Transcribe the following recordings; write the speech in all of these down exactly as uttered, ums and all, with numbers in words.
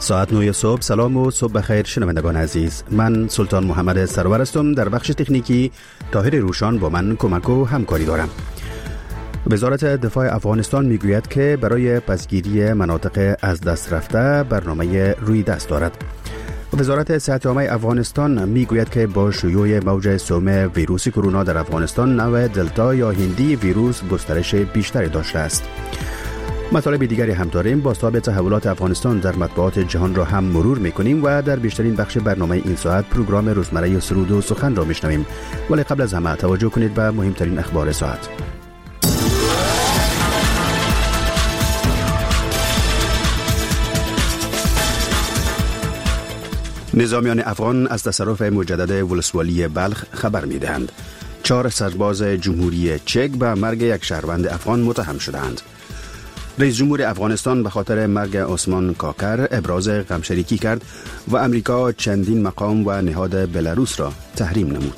ساعت نه صبح. سلام و صبح بخیر شنوندگان عزیز. من سلطان محمد سرور هستم. در بخش تکنیکی طاهر روشان با من کمک و همکاری دارم. وزارت دفاع افغانستان میگوید که برای پسگیری مناطق از دست رفته برنامه روی دست دارد. وزارت صحت عامه افغانستان میگوید که با شیوع موج سوم ویروس کرونا در افغانستان نوع دلتا یا هندی ویروس گسترش بیشتری داشته است. مطالب دیگری هم داریم. با صاحب تحولات افغانستان در مطبوعات جهان را هم مرور میکنیم و در بیشترین بخش برنامه این ساعت پروگرام روزمره سرود و سخن را میشنویم. ولی قبل از همه توجه کنید به مهمترین اخبار ساعت. نظامیان افغان از تصرف مجدد ولسوالی بلخ خبر میدهند. چهار سرباز جمهوری چک به مرگ یک شهروند افغان متهم شدند. رئیس جمهور افغانستان به خاطر مرگ عثمان کاکر ابراز غمشریکی کرد و امریکا چندین مقام و نهاد بلاروس را تحریم نمود.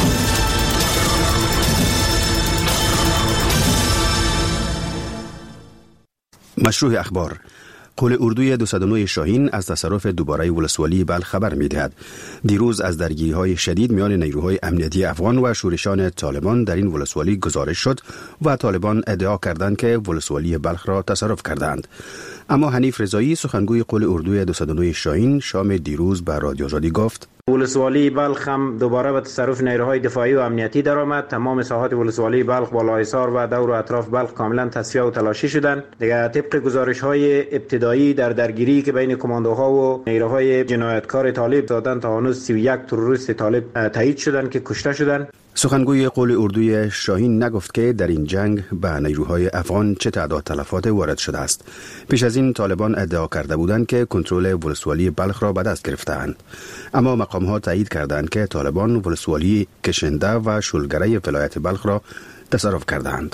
مشروع اخبار. قول اردوی دویست و نه شاهین از تصرف دوباره ولسوالی بلخ خبر می‌دهد. دیروز از درگیری‌های شدید میان نیروهای امنیتی افغان و شورشان طالبان در این ولسوالی گزارش شد و طالبان ادعا کردند که ولسوالی بلخ را تصرف کردند. اما حنیف رضایی سخنگوی قول اردوی دویست و نه شاهین شام دیروز به رادیو آزادی گفت ولسوالی بلخ هم دوباره به تصرف نیروهای دفاعی و امنیتی درآمد. تمام ساحات ولسوالی بلخ، بالایسار و دور و اطراف بلخ کاملا تصفیه و تلاشی شدند. دیگر طبق گزارش‌های ابتدایی در درگیری که بین کماندوها و نیروهای جنایتکار طالب دادن تا هنوز سی و یک تروریست طالب تایید شدند که کشته شدند. سخنگوی قول اردوی شاهین نگفت که در این جنگ به نیروهای افغان چه تعداد تلفات وارد شده است. پیش از این طالبان ادعا کرده بودند که کنترل ولسوالی بلخ را به دست گرفته‌اند. اما مقام‌ها تایید کردند که طالبان ولسوالی کشنده و شلگره ولایت بلخ را تصرف کردند.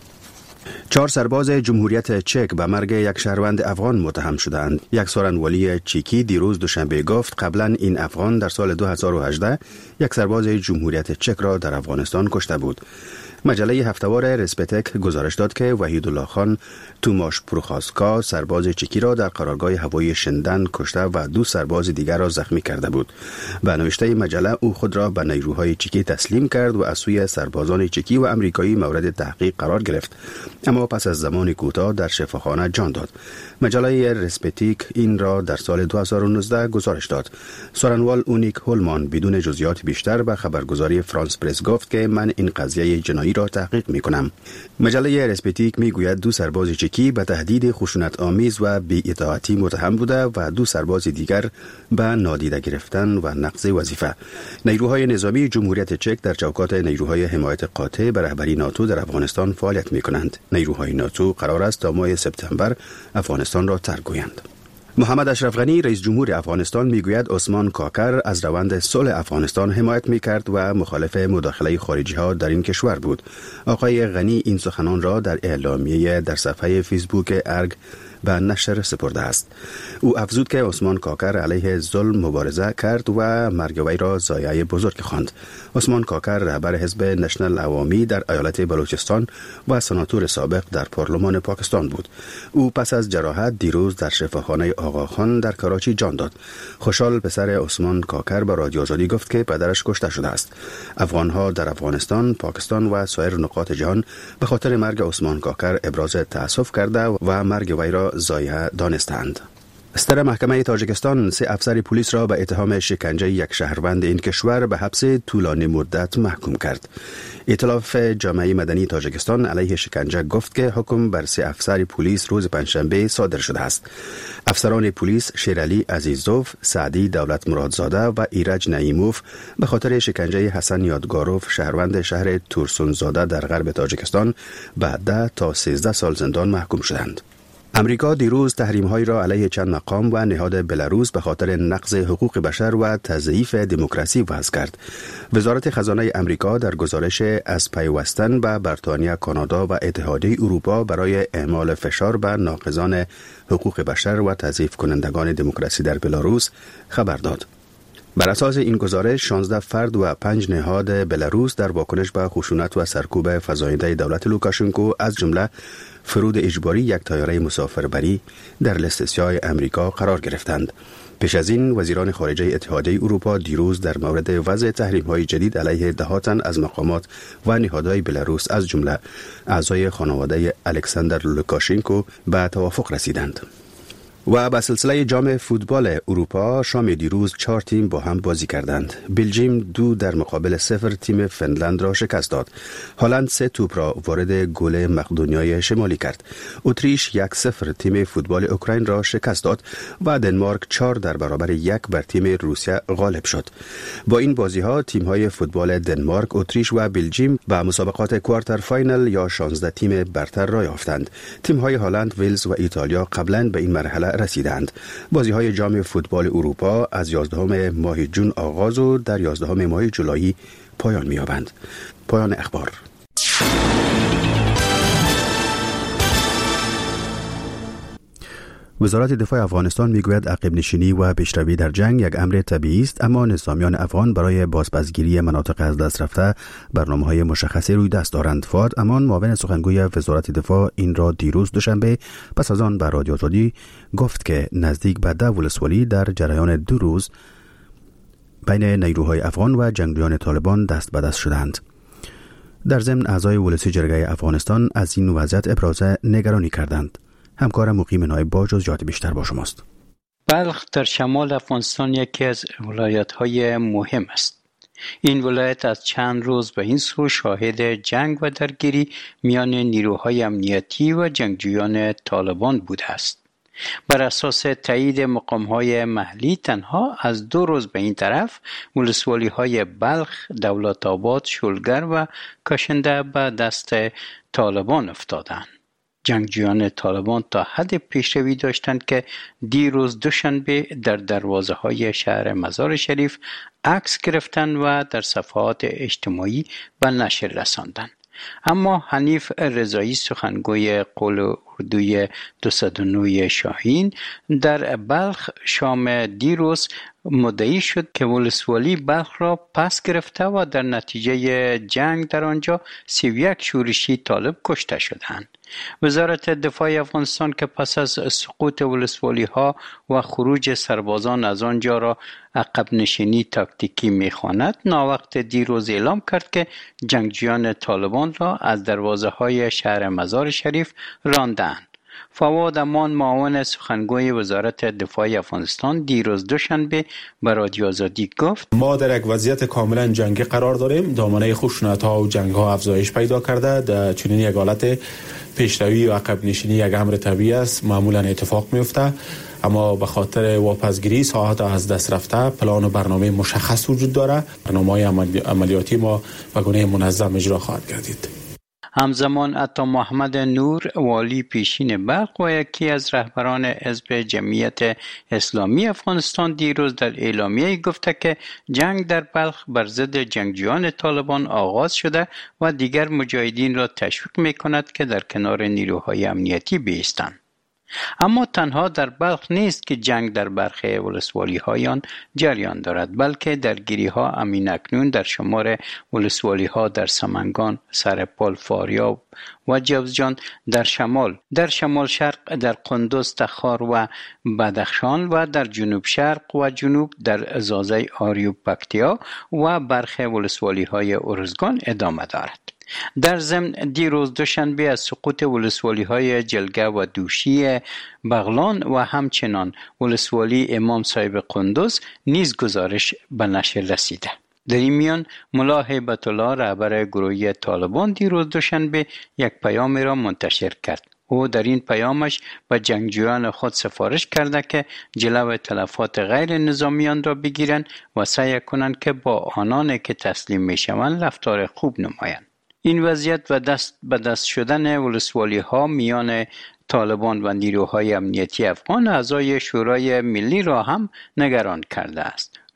چهار سرباز جمهوریت چک به مرگ یک شهروند افغان متهم شدند. یک سخنوری چکی دیروز دوشنبه گفت قبلا این افغان در سال دو هزار و هجده یک سرباز جمهوریت چک را در افغانستان کشته بود. مجله هفته‌وار رسپتک گزارش داد که وحیدالله خان توماش پروخاسکا سرباز چکی را در قرارگاه هوایی شندن کشته و دو سرباز دیگر را زخمی کرده بود. به نوشته مجله او خود را به نیروهای چکی تسلیم کرد و از سوی سربازان چکی و امریکایی مورد تحقیق قرار گرفت، اما پس از زمان کوتاه در شفاخانه جان داد. مجله رسپتیک این را در سال دو هزار و نوزده گزارش داد. سارنوال اونیک هولمان بدون جزئیات بیشتر به خبرگزاری فرانس پرس گفت که من این قضیه جنایی را تحقیق می کنم. مجله رسپتیک می گوید دو سرباز چکی به تهدید خشونت آمیز و بی‌اطاعتی متهم بوده و دو سرباز دیگر به نادیده گرفتن و نقض وظیفه. نیروهای نظامی جمهوریت چک در چوکات نیروهای حمایت قاطع به رهبری ناتو در افغانستان فعالیت می کنند. نیروهای ناتو قرار است تا ماه سپتامبر افغانستان را ترک گویند. محمد اشرف غنی رئیس جمهور افغانستان میگوید عثمان کاکر از روند صلح افغانستان حمایت میکرد و مخالف مداخله خارجی ها در این کشور بود. آقای غنی این سخنان را در اعلامیه در صفحه فیسبوک ارگ به نشر سپرده است. او افزود که عثمان کاکر علیه ظلم مبارزه کرد و مرگ وی را ضایعه بزرگ خواند. عثمان کاکر رهبر حزب نشنل عوامی در ایالت بلوچستان و سناتور سابق در پارلمان پاکستان بود. او پس از جراحت دیروز در شفاخانه آقاخان در کراچی جان داد. خوشحال پسر عثمان کاکر به رادیو آزادی گفت که پدرش کشته شده است. افغانها در افغانستان، پاکستان و سایر نقاط جهان به خاطر مرگ عثمان کاکر ابراز تأسف کرده و مرگ وی را ضایعه دانستند. ستر محکمه تاجیکستان سه افسر پلیس را به اتهام شکنجه یک شهروند این کشور به حبس طولانی مدت محکوم کرد. ائتلاف جامعه مدنی تاجیکستان علیه شکنجه گفت که حکم بر سه افسر پلیس روز پنجشنبه صادر شده است. افسران پلیس شیرعلی عزیزوف، سعدی دولت مرادزاده و ایرج نعیموف به خاطر شکنجه حسن یادگاروف شهروند شهر تورسونزاده در غرب تاجیکستان به ده تا سیزده سال زندان محکوم شدند. امریکا دیروز تحریم‌هایی را علیه چند مقام و نهاد بلاروس به خاطر نقض حقوق بشر و تضعیف دموکراسی وضع کرد. وزارت خزانه امریکا در گزارش از پیوستن به بریتانیا، کانادا و اتحادیه اروپا برای اعمال فشار بر ناقضان حقوق بشر و تضعیف کنندگان دموکراسی در بلاروس خبر داد. بر اساس این گزارش شانزده فرد و پنج نهاد بلاروس در واکنش به خشونت و سرکوب فزاینده دولت لوکاشنکو از جمله فرود اجباری یک طیاره مسافربری در لیست سیاه امریکا قرار گرفتند. پیش از این وزیران خارجه اتحادیه اروپا دیروز در مورد وضع تحریم‌های جدید علیه ده تن از مقامات و نهادهای بلاروس از جمله اعضای خانواده الکساندر لوکاشنکو به توافق رسیدند. و به سلسله جام فوتبال اروپا شام دیروز چهار تیم با هم بازی کردند. بلژیم دو در مقابل صفر تیم فنلند را شکست داد. هلند سه توپ را وارد گل مقدونیای شمالی کرد. اتریش یک صفر تیم فوتبال اوکراین را شکست داد و دنمارک چهار در برابر یک بر تیم روسیه غالب شد. با این بازی ها تیم های فوتبال دنمارک، اتریش و بلژیم به مسابقات کوارتر فاینال یا شانزده تیم برتر را یافتند. تیم های هلند، ولز و ایتالیا قبلا به این مرحله رسیدند. بازی های جام فوتبال اروپا از یازدهم ماه جون آغاز و در یازدهم ماه جولای پایان می‌یابند. پایان اخبار. وزارت دفاع افغانستان میگوید عقب نشینی و پیشروی در جنگ یک امر طبیعی است، اما نظامیان افغان برای بازپسگیری مناطق از دست رفته برنامه‌های مشخصی روی دست دارند. فؤاد امان معاون سخنگوی وزارت دفاع این را دیروز دوشنبه پس از آن به رادیو آزادی گفت که نزدیک به ده ولسوالی در جریان دو روز بین نیروهای افغان و جنگجویان طالبان دست به دست شدند. در ضمن اعضای ولسی جرگه افغانستان از این وضعیت ابراز نگرانی کردند. همکار مقیم نایب با جزئیات بیشتر با شماست. بلخ در شمال افغانستان یکی از ولایت‌های مهم است. این ولایت از چند روز به این سو شاهد جنگ و درگیری میان نیروهای امنیتی و جنگجویان طالبان بوده است. بر اساس تایید مقام‌های محلی تنها از دو روز به این طرف ولسوالی‌های بلخ، دولت آباد، شولگر و کاشنده به دست طالبان افتادند. جنگجویان طالبان تا حد پیشروی داشتند که دیروز دوشنبه در دروازه‌های شهر مزار شریف عکس گرفتند و در صفحات اجتماعی به نشر رساندند. اما حنیف رضایی سخنگوی قول اردوی دویست و نه شاهین در بلخ شام دیروز مدعی شد که ولسوالی بلخ را پس گرفته و در نتیجه جنگ در آنجا سی و یک شورشی طالب کشته شدند. وزارت دفاع افغانستان که پس از سقوط ولسوالی ها و خروج سربازان از آنجا را عقب نشینی تاکتیکی می‌خواند، ناوقت دیروز اعلام کرد که جنگجویان طالبان را از دروازه های شهر مزار شریف راندند. فواد امان معاون سخنگوی وزارت دفاع افغانستان دیروز دوشنبه به رادیو آزادی گفت: ما در یک وضعیت کاملا جنگی قرار داریم. دامنه خشونت‌ها و جنگ‌ها افزایش پیدا کرده. در چنین یک حالت پیشروی و عقب نشینی یک امر طبیعی است، معمولا اتفاق میفته، اما به خاطر واپسگیری ساحات از دست رفته پلان و برنامه مشخص وجود داره. برنامه‌های عملیاتی ما به گونه منظم اجرا خواهد گردید. همزمان عطا محمد نور والی پیشین بلخ و یکی از رهبران حزب جمعیت اسلامی افغانستان دیروز در اعلامیه گفته که جنگ در بلخ بر ضد جنگجویان طالبان آغاز شده و دیگر مجاهدین را تشویق می‌کند که در کنار نیروهای امنیتی بایستند. اما تنها در بلخ نیست که جنگ در برخی ولسوالی هایان جریان دارد، بلکه درگیری ها امین اکنون در شمار ولسوالی ها در سمنگان، سرپال، فاریاب و جوزجان در شمال، در شمال شرق، در قندوز، تخار و بدخشان و در جنوب شرق و جنوب در زازه آریوب پکتیا و برخی ولسوالی های ارزگان ادامه دارد. در ضمن دیروز دوشنبه از سقوط ولسوالی های جلگه و دوشی بغلان و همچنان ولسوالی امام صاحب قندوز نیز گزارش به نشر رسیده. در این میان ملا هیبت الله رهبر گروهی طالبان دیروز دوشنبه یک پیام را منتشر کرد. او در این پیامش به جنگجویان خود سفارش کرده که جلو تلفات غیر نظامیان را بگیرند و سعی کنند که با آنان که تسلیم می شوند رفتار خوب نمایند. این وضعیت و دست به دست شدن ولسوالی ها میان طالبان و نیروهای امنیتی افغان اعضای شورای ملی را هم نگران کرده است.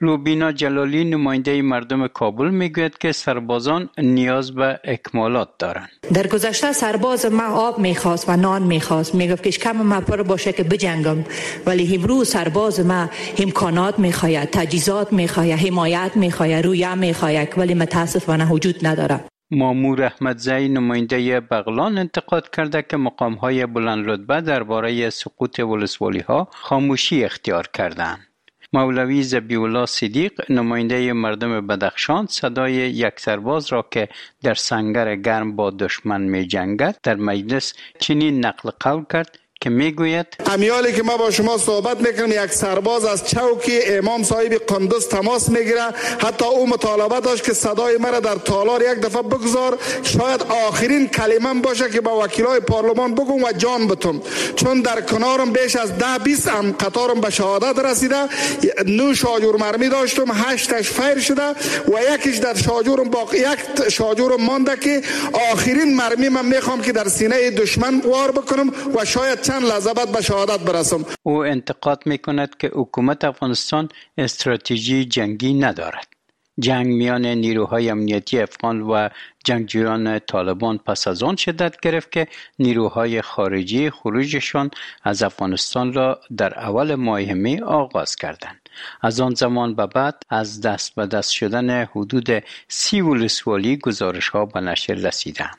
روبینا جلالی نماینده مردم کابل میگوید که سربازان نیاز به اکمالات دارند. در گذشته سرباز ما آب میخواست و نان میخواست، میگفت که کم ما پر باشه که بجنگم، ولی امروز سرباز ما امکانات میخواید، تجهیزات میخواید، حمایت میخواید، رویه میخواید، ولی متاسفانه وجود نداره. مامور احمدزی نماینده بغلان انتقاد کرده که مقام‌های بلند رتبه درباره سقوط ولسوالی‌ها خاموشی اختیار کردند. مولوی ذبیح‌الله صدیق نماینده مردم بدخشان صدای یک سرباز را که در سنگر گرم با دشمن می جنگد در مجلس چنین نقل قول کرد که میگوید امیالی که ما با شما صحبت میکنم یک سرباز از چوکی امام صاحب قندوز تماس میگیره، حتی او مطالبه داشت که صدای مرا در تالار یک دفعه بگذار، شاید آخرین کلمه باشه که با وکیلای پارلمان بگم و جان بتم، چون در کنارم بیش از ده بیست هم قطارم به شهادت رسیده. نو شاجور مرمی داشتم، هشتش فیر شده و یکیش در شاجورم باقی یک شاجورم مانده که آخرین مرمی من میخوام که در سینه دشمن وار بکنم و شاید چند لحظه بعد به شهادت برسم. او انتقاد میکند که حکومت افغانستان استراتژی جنگی ندارد. جنگ میان نیروهای امنیتی افغان و جنگجویان طالبان پس از آن شدت گرفت که نیروهای خارجی خروجشان از افغانستان را در اول ماه می آغاز کردند. از آن زمان به بعد از دست به دست شدن حدود سی ولسوالی گزارش ها به نشر رسیدند.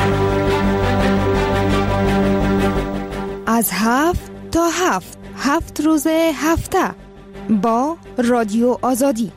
از هفت تا هفت هفت روز هفته با رادیو آزادی.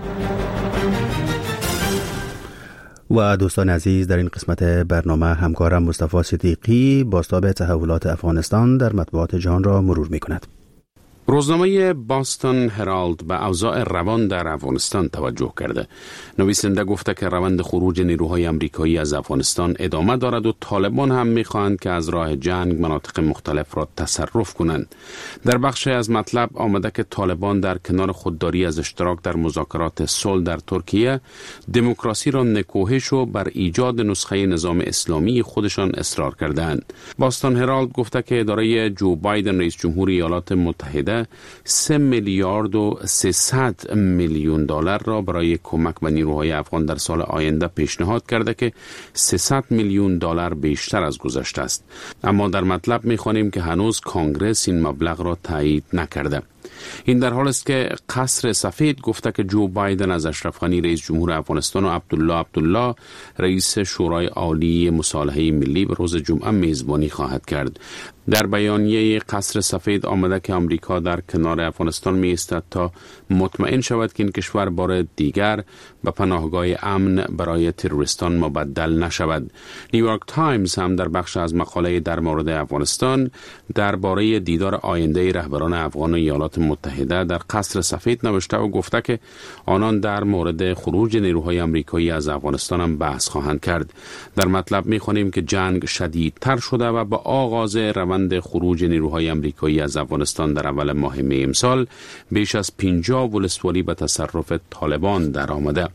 و دوستان عزیز، در این قسمت برنامه همکارم مصطفی صدیقی بازتاب تحولات افغانستان در مطبوعات جهان را مرور می کند. روزنامه باستون هرالد به اوضاع روان در افغانستان توجه کرده. نویسنده گفته که روند خروج نیروهای آمریکایی از افغانستان ادامه دارد و طالبان هم می‌خواهند که از راه جنگ مناطق مختلف را تصرف کنند. در بخش از مطلب آمده که طالبان در کنار خودداری از اشتراک در مذاکرات صلح در ترکیه، دموکراسی را نکوهش و بر ایجاد نسخه نظام اسلامی خودشان اصرار کردند. باستون هرالد گفته که اداره جو بایدن رئیس جمهور ایالات متحده سه میلیارد و سیصد میلیون دلار را برای کمک به نیروهای افغان در سال آینده پیشنهاد کرده که سیصد میلیون دلار بیشتر از گذشته است. اما در مطلب می‌خوانیم که هنوز کانگرس این مبلغ را تایید نکرده. این در حال است که قصر سفید گفته که جو بایدن از اشرف غنی رئیس جمهور افغانستان و عبدالله عبدالله رئیس شورای عالی مصالحه ملی به روز جمعه میزبانی خواهد کرد. در بیانیه قصر سفید آمده که آمریکا در کنار افغانستان می ایستد تا مطمئن شود که این کشور بار دیگر به پناهگاه امن برای تروریستان مبدل نشود. نیویورک تایمز هم در بخش از مقاله در مورد افغانستان درباره دیدار آینده رهبران افغان و ایالات متحده در قصر سفید نوشته و گفته که آنان در مورد خروج نیروهای آمریکایی از افغانستان هم بحث خواهند کرد. در مطلب می خوانیم که جنگ شدیدتر شده و با آغاز روند خروج نیروهای آمریکایی از افغانستان در اول ماه می امسال بیش از پنجاه ولسوالی به تصرف طالبان در آمده.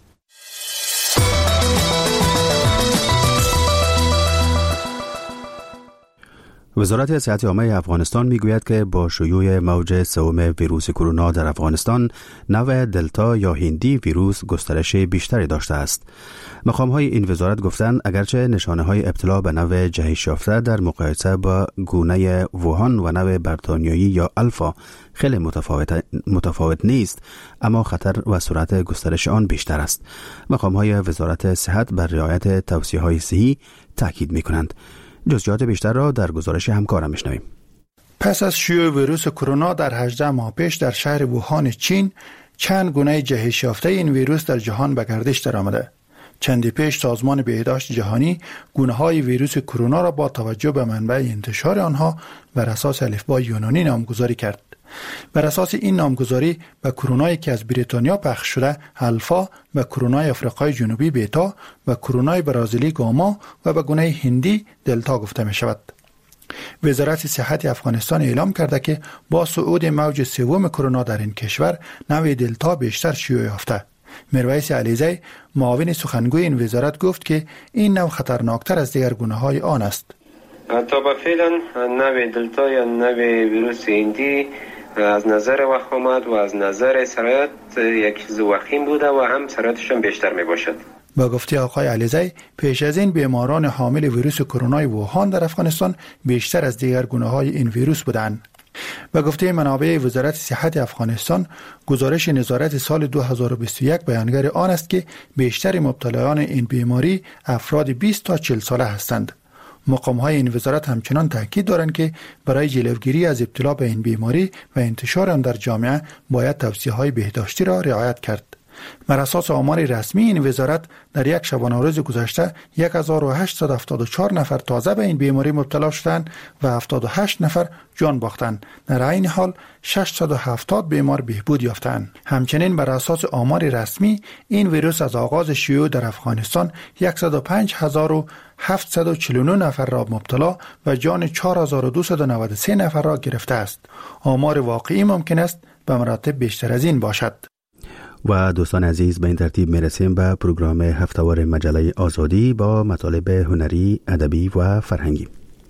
وزارت صحت عامه افغانستان میگوید که با شیوع موج سوم ویروس کرونا در افغانستان، نوع دلتا یا هندی ویروس گسترش بیشتری داشته است. مقام‌های این وزارت گفتند اگرچه نشانه‌های ابتلا به نوع جهش یافته در مقایسه با گونه ووهان و نوع بریتانیایی یا الفا خیلی متفاوت متفاوت نیست، اما خطر و سرعت گسترش آن بیشتر است. مقام‌های وزارت صحت بر رعایت توصیه‌های صحی تاکید می‌کنند. جزئیات بیشتر را در گزارش همکارم میشنویم. پس از شیوع ویروس کرونا در هجده ماه پیش در شهر ووهان چین، چند گونه جهش یافته این ویروس در جهان به گردش درآمده. چندی پیش سازمان بهداشت جهانی گونه‌های ویروس کرونا را با توجه به منبع انتشار آنها بر اساس الفبای یونانی نامگذاری کرد. بر اساس این نامگذاری به کرونایی که از بریتانیا پخش شده الفا، به کرونای آفریقای جنوبی بتا و کرونای برزیلی گاما و به گونه هندی دلتا گفته می شود. وزارت صحت افغانستان اعلام کرده که با صعود موج سوم کرونا در این کشور، نوع دلتا بیشتر شیوع یافته. میرویس علیزی معاون سخنگوی این وزارت گفت که این نوع خطرناکتر از دیگر گونه‌های آن است. تا به فعلا نوع دلتا یا نوع ویروس هندی از نظر وخامت و از نظر سرایت یک چیز وخیم بوده و هم سرایتش هم بیشتر می باشد. با گفته آقای علیزی، پیش از این بیماران حامل ویروس کرونا ووهان در افغانستان بیشتر از دیگر گونه‌های این ویروس بودند. با گفته منابع وزارت صحت افغانستان، گزارش نظارت سال دو هزار و بیست و یک بیانگر آن است که بیشتر مبتلایان این بیماری افراد بیست تا چهل ساله هستند. مقام‌های این وزارت همچنان تاکید دارند که برای جلوگیری از ابتلا به این بیماری و انتشار آن در جامعه باید توصیه‌های بهداشتی را رعایت کرد. بر اساس آمار رسمی این وزارت در یک شبانه روز گذشته یک هزار و هشتصد و هفتاد و چهار نفر تازه به این بیماری مبتلا شدند و هفتاد و هشت نفر جان باختند. در این حال ششصد و هفتاد بیمار بهبود یافتند. همچنین بر اساس آمار رسمی این ویروس از آغاز شیوع در افغانستان صد و پنج هزار و هفتصد و چهل و نه نفر را مبتلا و جان چهار هزار و دویست و نود و سه نفر را گرفته است. آمار واقعی ممکن است به مراتب بیشتر از این باشد. و دوستان عزیز، به این ترتیب میرسیم به پروگرام هفته‌وار مجله آزادی با مطالب هنری، ادبی و فرهنگی.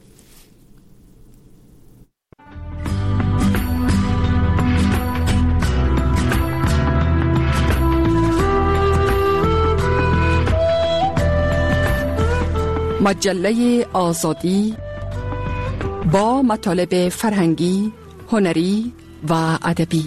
مجله آزادی با مطالب فرهنگی، هنری و ادبی.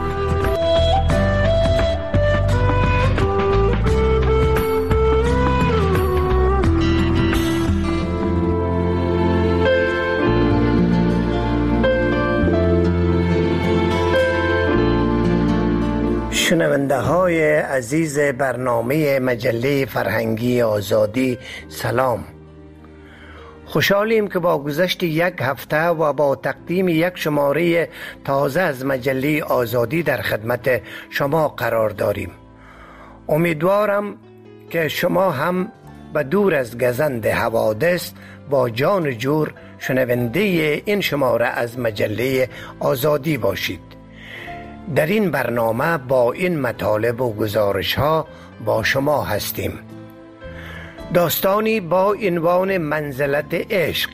شنونده های عزیز برنامه مجله فرهنگی آزادی، سلام. خوشحالیم که با گذشت یک هفته و با تقدیم یک شماره تازه از مجله آزادی در خدمت شما قرار داریم. امیدوارم که شما هم به دور از گزند حوادث با جان جور شنونده این شماره از مجله آزادی باشید. در این برنامه با این مطالب و گزارش ها با شما هستیم. داستانی با عنوان منزلت عشق.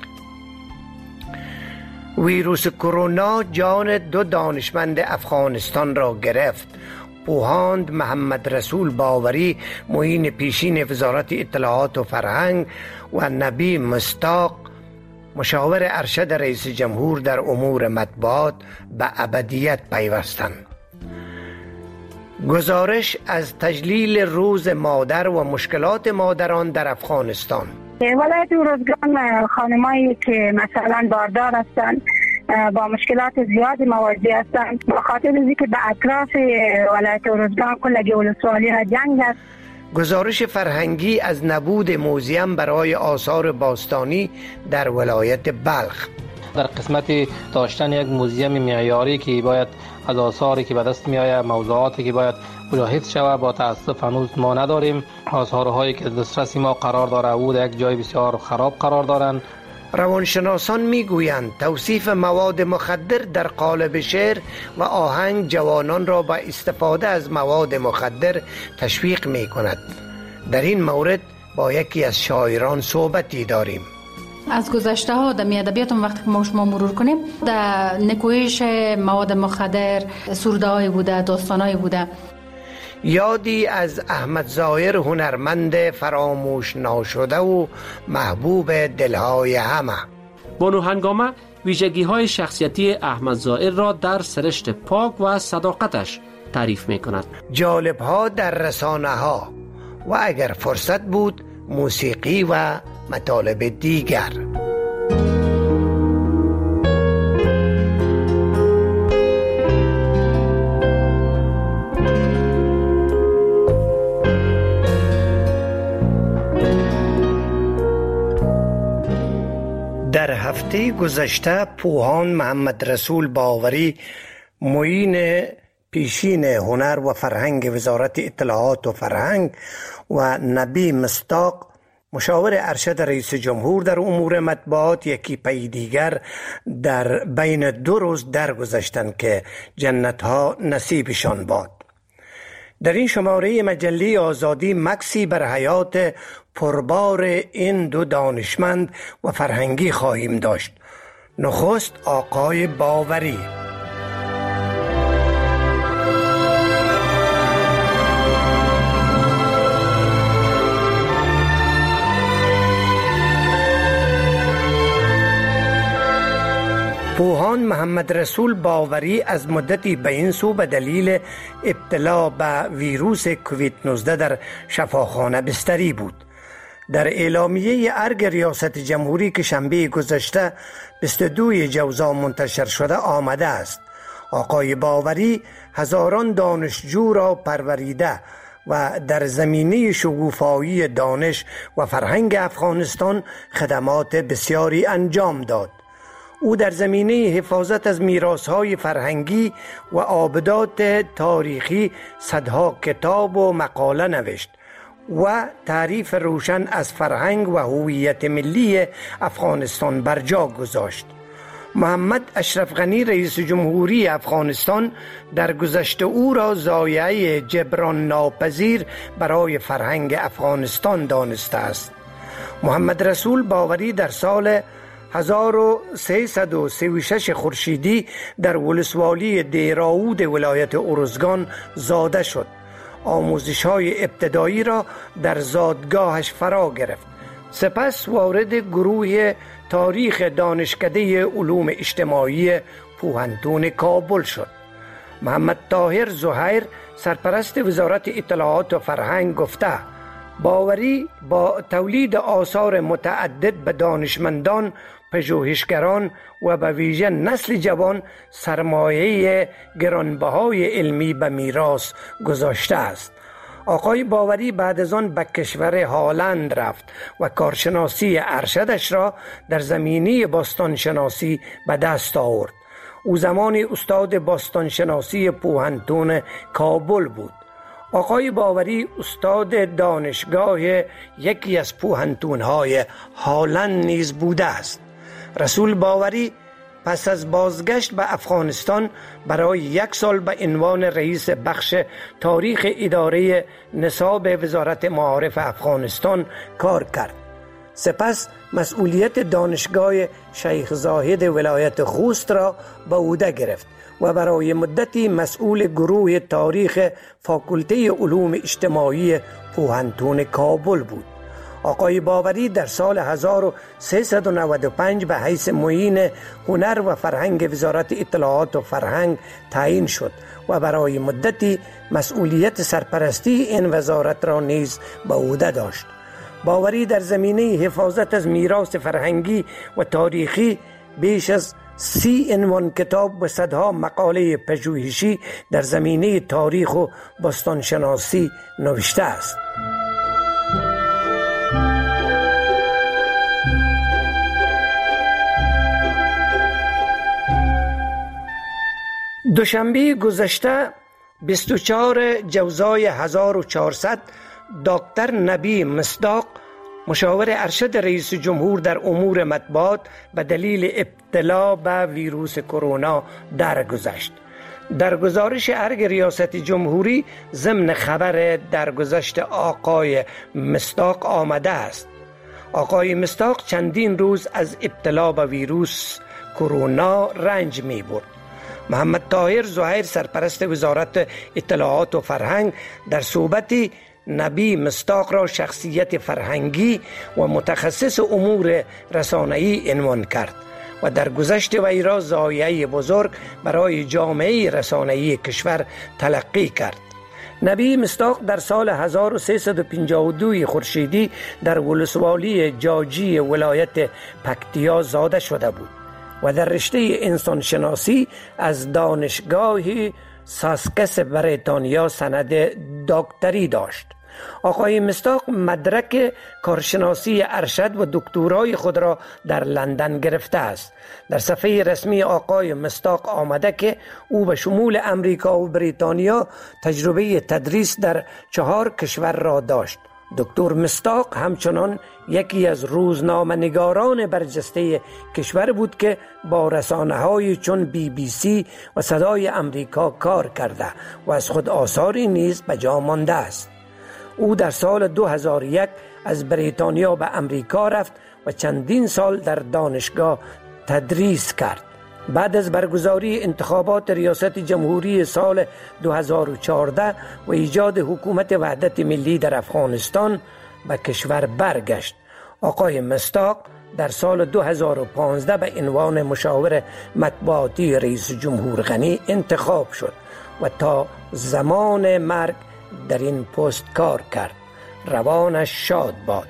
ویروس کرونا جان دو دانشمند افغانستان را گرفت. پوهاند محمد رسول باوری، معین پیشین وزارت اطلاعات و فرهنگ، و نبی مصداق، مشاور ارشد رئیس جمهور در امور مطبوعات، به ابدیت پیوستند. گزارش از تجلیل روز مادر و مشکلات مادران در افغانستان. ولایت ارزگان خانمایی که مثلا باردار هستند با مشکلات زیادی مواجه هستند، به خاطر اینکه به اطراف ولایت ارزگان کلگی ولسوالی ها جنگ است. گزارش فرهنگی از نبود موزیم برای آثار باستانی در ولایت بلخ. در قسمت داشتن یک موزیم معیاری که باید از آثاری که به دست می آید، موضوعاتی که باید حفظ شود، با تاسف هنوز ما نداریم. آثارهایی که دسترس ما قرار داره او در یک جای بسیار خراب قرار دارند. روانشناسان میگویند توصیف مواد مخدر در قالب شعر و آهنگ جوانان را به استفاده از مواد مخدر تشویق می کند. در این مورد با یکی از شاعران صحبتی داریم. از گذشته ها در ادبیات وقتی که ما شما مرور کنیم، در نکویش مواد مخدر سروده‌ای بوده، داستانایی بوده. یادی از احمد ظاهر، هنرمند فراموش ناشده و محبوب دلهای همه. بانو هنگامه ویژگی های شخصیتی احمد ظاهر را در سرشت پاک و صداقتش تعریف می کند. جالب ها در رسانه ها و اگر فرصت بود موسیقی و مطالب دیگر. در هفته گذشته پوهان محمد رسول باوری، معین پیشین هنر و فرهنگ وزارت اطلاعات و فرهنگ، و نبی مصداق، مشاور ارشد رئیس جمهور در امور مطبوعات، یکی پی دیگر در بین دو روز درگذشتند که جنت‌ها نصیبشان باد. در این شماره مجله آزادی مکسی بر حیات پربار این دو دانشمند و فرهنگی خواهیم داشت. نخست آقای باوری. آن محمد رسول باوری از مدتی به این سو به دلیل ابتلا به ویروس کووید نوزده در شفاخانه بستری بود. در اعلامیه ارگ ریاست جمهوری که شنبه گذشته بیست و دو جوزا منتشر شده آمده است آقای باوری هزاران دانشجو را پروریده و در زمینه شگوفایی دانش و فرهنگ افغانستان خدمات بسیاری انجام داد. او در زمینه حفاظت از میراث‌های فرهنگی و آبدات تاریخی صدها کتاب و مقاله نوشت و تعریف روشن از فرهنگ و هویت ملی افغانستان بر جا گذاشت. محمد اشرف غنی رئیس جمهوری افغانستان در گذشته او را ضایعه جبران ناپذیر برای فرهنگ افغانستان دانسته است. محمد رسول باوری در سال هزار و سیصد و سی و شش خورشیدی در ولسوالی دیراود ولایت ارزگان زاده شد. آموزش های ابتدایی را در زادگاهش فرا گرفت. سپس وارد گروه تاریخ دانشکده علوم اجتماعی پوهنتون کابل شد. محمد طاهر زهیر سرپرست وزارت اطلاعات و فرهنگ گفته باوری با تولید آثار متعدد به دانشمندان، پژوهشگران و به ویژه نسل جوان سرمایه گرانبهای علمی به میراث گذاشته است. آقای باوری بعد از آن به کشور هالند رفت و کارشناسی ارشدش را در زمینه باستانشناسی به دست آورد. او زمان استاد باستانشناسی پوهنتون کابل بود. آقای باوری استاد دانشگاه یکی از پوهنتون‌های هالند نیز بوده است. رسول باوری پس از بازگشت به افغانستان برای یک سال به عنوان رئیس بخش تاریخ اداره نصاب وزارت معارف افغانستان کار کرد. سپس مسئولیت دانشگاه شیخ زاهد ولایت خوست را به عهده گرفت و برای مدتی مسئول گروه تاریخ فاکولته علوم اجتماعی پوهنتون کابل بود. آقای باوری در سال هزار و سیصد و نود و پنج به حیث معین هنر و فرهنگ وزارت اطلاعات و فرهنگ تعیین شد و برای مدتی مسئولیت سرپرستی این وزارت را نیز به عهده داشت. باوری در زمینه حفاظت از میراث فرهنگی و تاریخی بیش از سی عنوان کتاب و صدها مقاله پژوهشی در زمینه تاریخ و باستانشناسی نوشته است. دوشنبه گذشته بیست و چهار جوزای هزار و چهارصد دکتر نبی مصداق مشاور ارشد رئیس جمهور در امور مطبوعات به دلیل ابتلا به ویروس کرونا درگذشت. در گزارش ارگ ریاست جمهوری ضمن خبر درگذشت آقای مصداق آمده است. آقای مصداق چندین روز از ابتلا به ویروس کرونا رنج می برد. محمد طاهر زهیر سرپرست وزارت اطلاعات و فرهنگ در صحبتی نبی مصداق را شخصیت فرهنگی و متخصص امور رسانه‌ای عنوان کرد و در گذشت وی را ضایعه بزرگ برای جامعه رسانه‌ای کشور تلقی کرد. نبی مصداق در سال هزار و سیصد و پنجاه و دو خورشیدی در ولسوالی جاجی ولایت پکتیا زاده شده بود و در رشته انسانشناسی از دانشگاه ساسکس بریتانیا سند دکتری داشت. آقای مصداق مدرک کارشناسی ارشد و دکترای خود را در لندن گرفته است. در صفحه رسمی آقای مصداق آمده که او به شمول امریکا و بریتانیا تجربه تدریس در چهار کشور را داشت. دکتر مصداق همچنان یکی از روزنامه‌نگاران برجسته کشور بود که با رسانه‌های چون بی بی سی و صدای امریکا کار کرده و از خود آثاری نیز به جا مانده است. او در سال دو هزار و یک از بریتانیا به امریکا رفت و چندین سال در دانشگاه تدریس کرد. بعد از برگزاری انتخابات ریاست جمهوری سال دو هزار و چهارده و ایجاد حکومت وحدت ملی در افغانستان به کشور برگشت. آقای مصداق در سال دو هزار و پانزده به عنوان مشاور مطبوعاتی رئیس جمهور غنی انتخاب شد و تا زمان مرگ در این پست کار کرد. روانش شاد باد.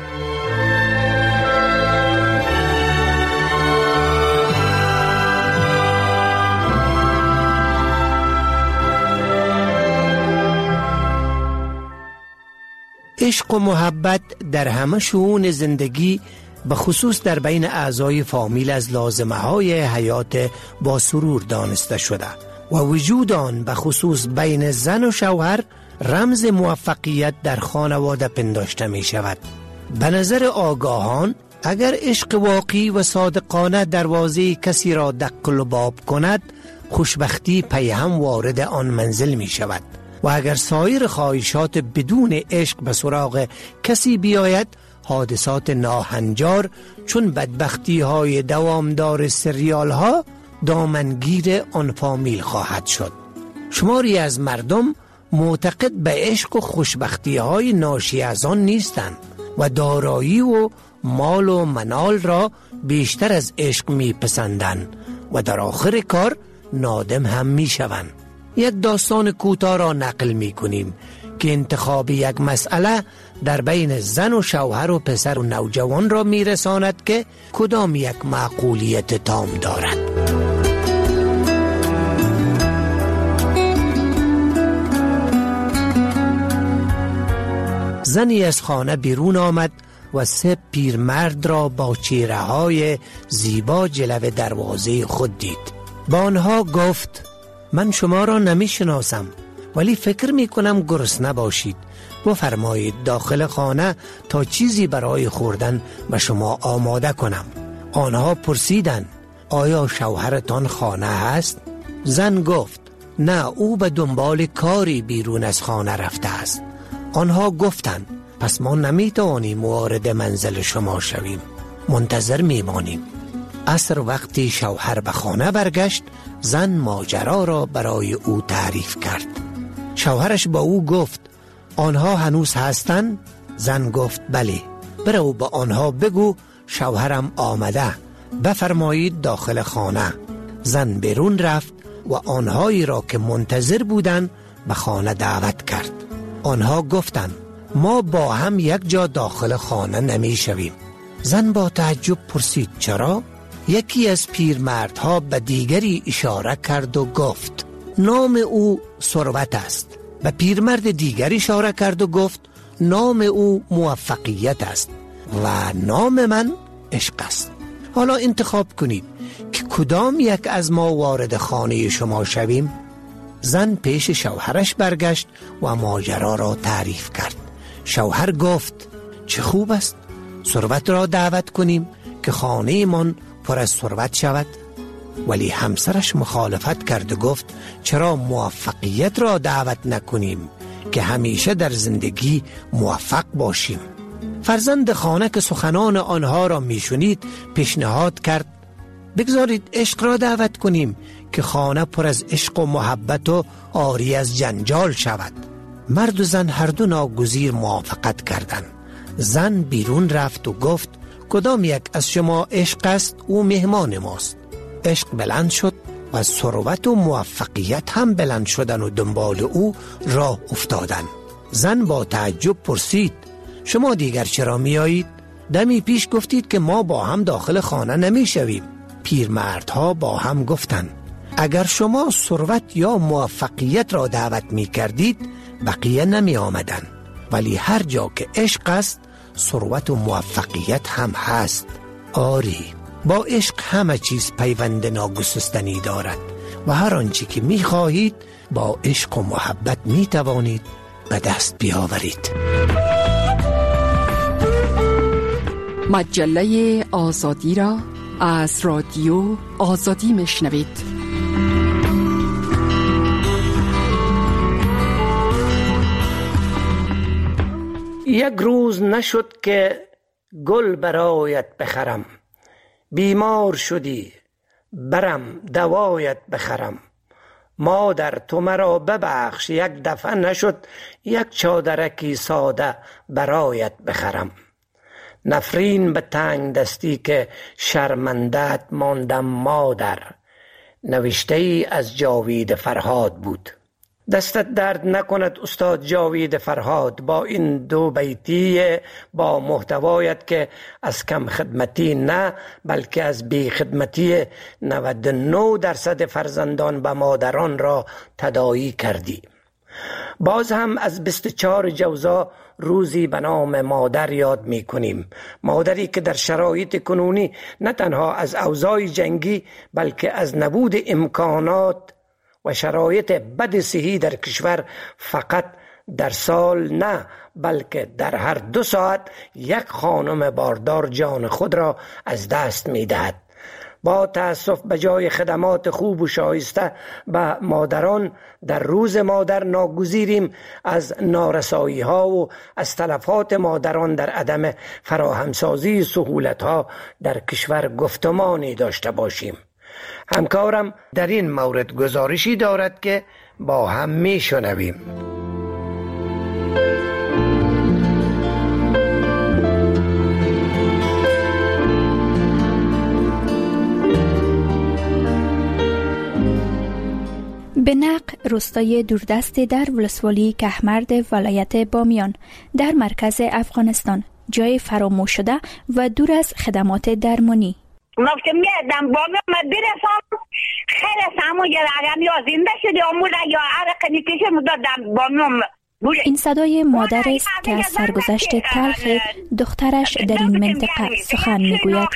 عشق و محبت در همه شئون زندگی به خصوص در بین اعضای فامیل از لازمه های حیات با سرور دانسته شده و وجود آن به خصوص بین زن و شوهر رمز موفقیت در خانواده پنداشته می شود. به نظر آگاهان اگر عشق واقعی و صادقانه دروازه کسی را دق و باب کند، خوشبختی پی هم وارد آن منزل می شود و اگر سایر خواهشات بدون عشق به سراغ کسی بیاید، حادثات ناهنجار چون بدبختی های دوامدار سریال ها دامنگیر آن فامیل خواهد شد. شماری از مردم معتقد به عشق و خوشبختی های ناشی از آن نیستند و دارایی و مال و منال را بیشتر از عشق می پسندند و در آخر کار نادم هم می شوند. یک داستان کوتاه را نقل می کنیم که انتخاب یک مسئله در بین زن و شوهر و پسر و نوجوان را می رساند که کدام یک معقولیت تام دارد. زنی از خانه بیرون آمد و سه پیرمرد را با چهره های زیبا جلو دروازه خود دید. با آنها گفت: من شما را نمی شناسم، ولی فکر می کنم گرسنه باشید. بفرمایید داخل خانه تا چیزی برای خوردن به شما آماده کنم. آنها پرسیدند: آیا شوهرتان خانه هست؟ زن گفت: نه، او به دنبال کاری بیرون از خانه رفته است. آنها گفتند: پس ما نمی توانیم وارد منزل شما شویم، منتظر می مانیم. عصر وقتی شوهر به خانه برگشت، زن ماجرا را برای او تعریف کرد. شوهرش با او گفت: آنها هنوز هستند؟ زن گفت: بله. برو با آنها بگو شوهرم آمده، بفرمایید داخل خانه. زن بیرون رفت و آنهایی را که منتظر بودند به خانه دعوت کرد. آنها گفتند: ما با هم یک جا داخل خانه نمی شویم. زن با تعجب پرسید: چرا؟ یکی از پیرمردها به دیگری اشاره کرد و گفت: نام او ثروت است. به پیرمرد دیگری اشاره کرد و گفت: نام او موفقیت است و نام من عشق است. حالا انتخاب کنید که کدام یک از ما وارد خانه شما شویم؟ زن پیش شوهرش برگشت و ماجرا را تعریف کرد. شوهر گفت: چه خوب است، ثروت را دعوت کنیم که خانه من پر از ثروت شود. ولی همسرش مخالفت کرد و گفت: چرا موفقیت را دعوت نکنیم که همیشه در زندگی موفق باشیم؟ فرزند خانه که سخنان آنها را میشنید پیشنهاد کرد: بگذارید عشق را دعوت کنیم که خانه پر از عشق و محبت و عاری از جنجال شود. مرد و زن هر دو ناگزیر موافقت کردند. زن بیرون رفت و گفت: کدام یک از شما عشق است، او مهمان ماست. عشق بلند شد و ثروت و موفقیت هم بلند شدن و دنبال او راه افتادن. زن با تعجب پرسید: شما دیگر چرا می آیید؟ دمی پیش گفتید که ما با هم داخل خانه نمی شویم. پیرمردها با هم گفتند: اگر شما ثروت یا موفقیت را دعوت می کردید، بقیه نمی آمدن. ولی هر جا که عشق است، ثروت و موفقیت هم هست. آری، با عشق همه چیز پیوند ناگسستنی دارد و هر آنچه که می خواهید با عشق و محبت می توانید به دست بیاورید. مجله آزادی را از رادیو آزادی میشنوید. یک روز نشد که گل برایت بخرم، بیمار شدی برم دوایت بخرم. مادر تو مرا ببخش، یک دفعه نشد یک چادرکی ساده برایت بخرم. نفرین به تنگ دستی که شرمندت ماندم مادر، نوشته ای از جاوید فرهاد بود. دستت درد نکند استاد جاوید فرهاد با این دو بیتی با محتوایت که از کم خدمتی نه بلکه از بی خدمتی نود و نه درصد فرزندان به مادران را تداعی کردی. باز هم از بیست و چهار جوزا روزی به نام مادر یاد می کنیم. مادری که در شرایط کنونی نه تنها از اوضاع جنگی بلکه از نبود امکانات و شرایط بد صحی در کشور فقط در سال نه بلکه در هر دو ساعت یک خانم باردار جان خود را از دست می دهد. با تأسف به جای خدمات خوب و شایسته به مادران در روز مادر ناگزیریم از نارسایی ها و از تلفات مادران در عدم فراهمسازی سهولت ها در کشور گفتمانی داشته باشیم. همکارم در این مورد گزارشی دارد که با هم می شنویم. بنق روستای دوردست در ولسوالی کهمرد ولایت بامیان در مرکز افغانستان، جای فراموش شده و دور از خدمات درمانی. وقتی میادم بامیان ما برسم خیلی سامو جراغم یا زنده شدی امور یا عرق نیکیشه مدادم بامیان. این صدای مادر است که از سرگذشت تلخ دخترش در این منطقه سخن میگوید.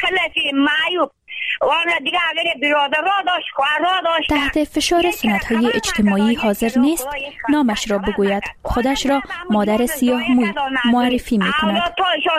تحت فشار سنت‌های اجتماعی حاضر نیست نامش را بگوید. خودش را مادر سیاه موی معرفی می‌کند.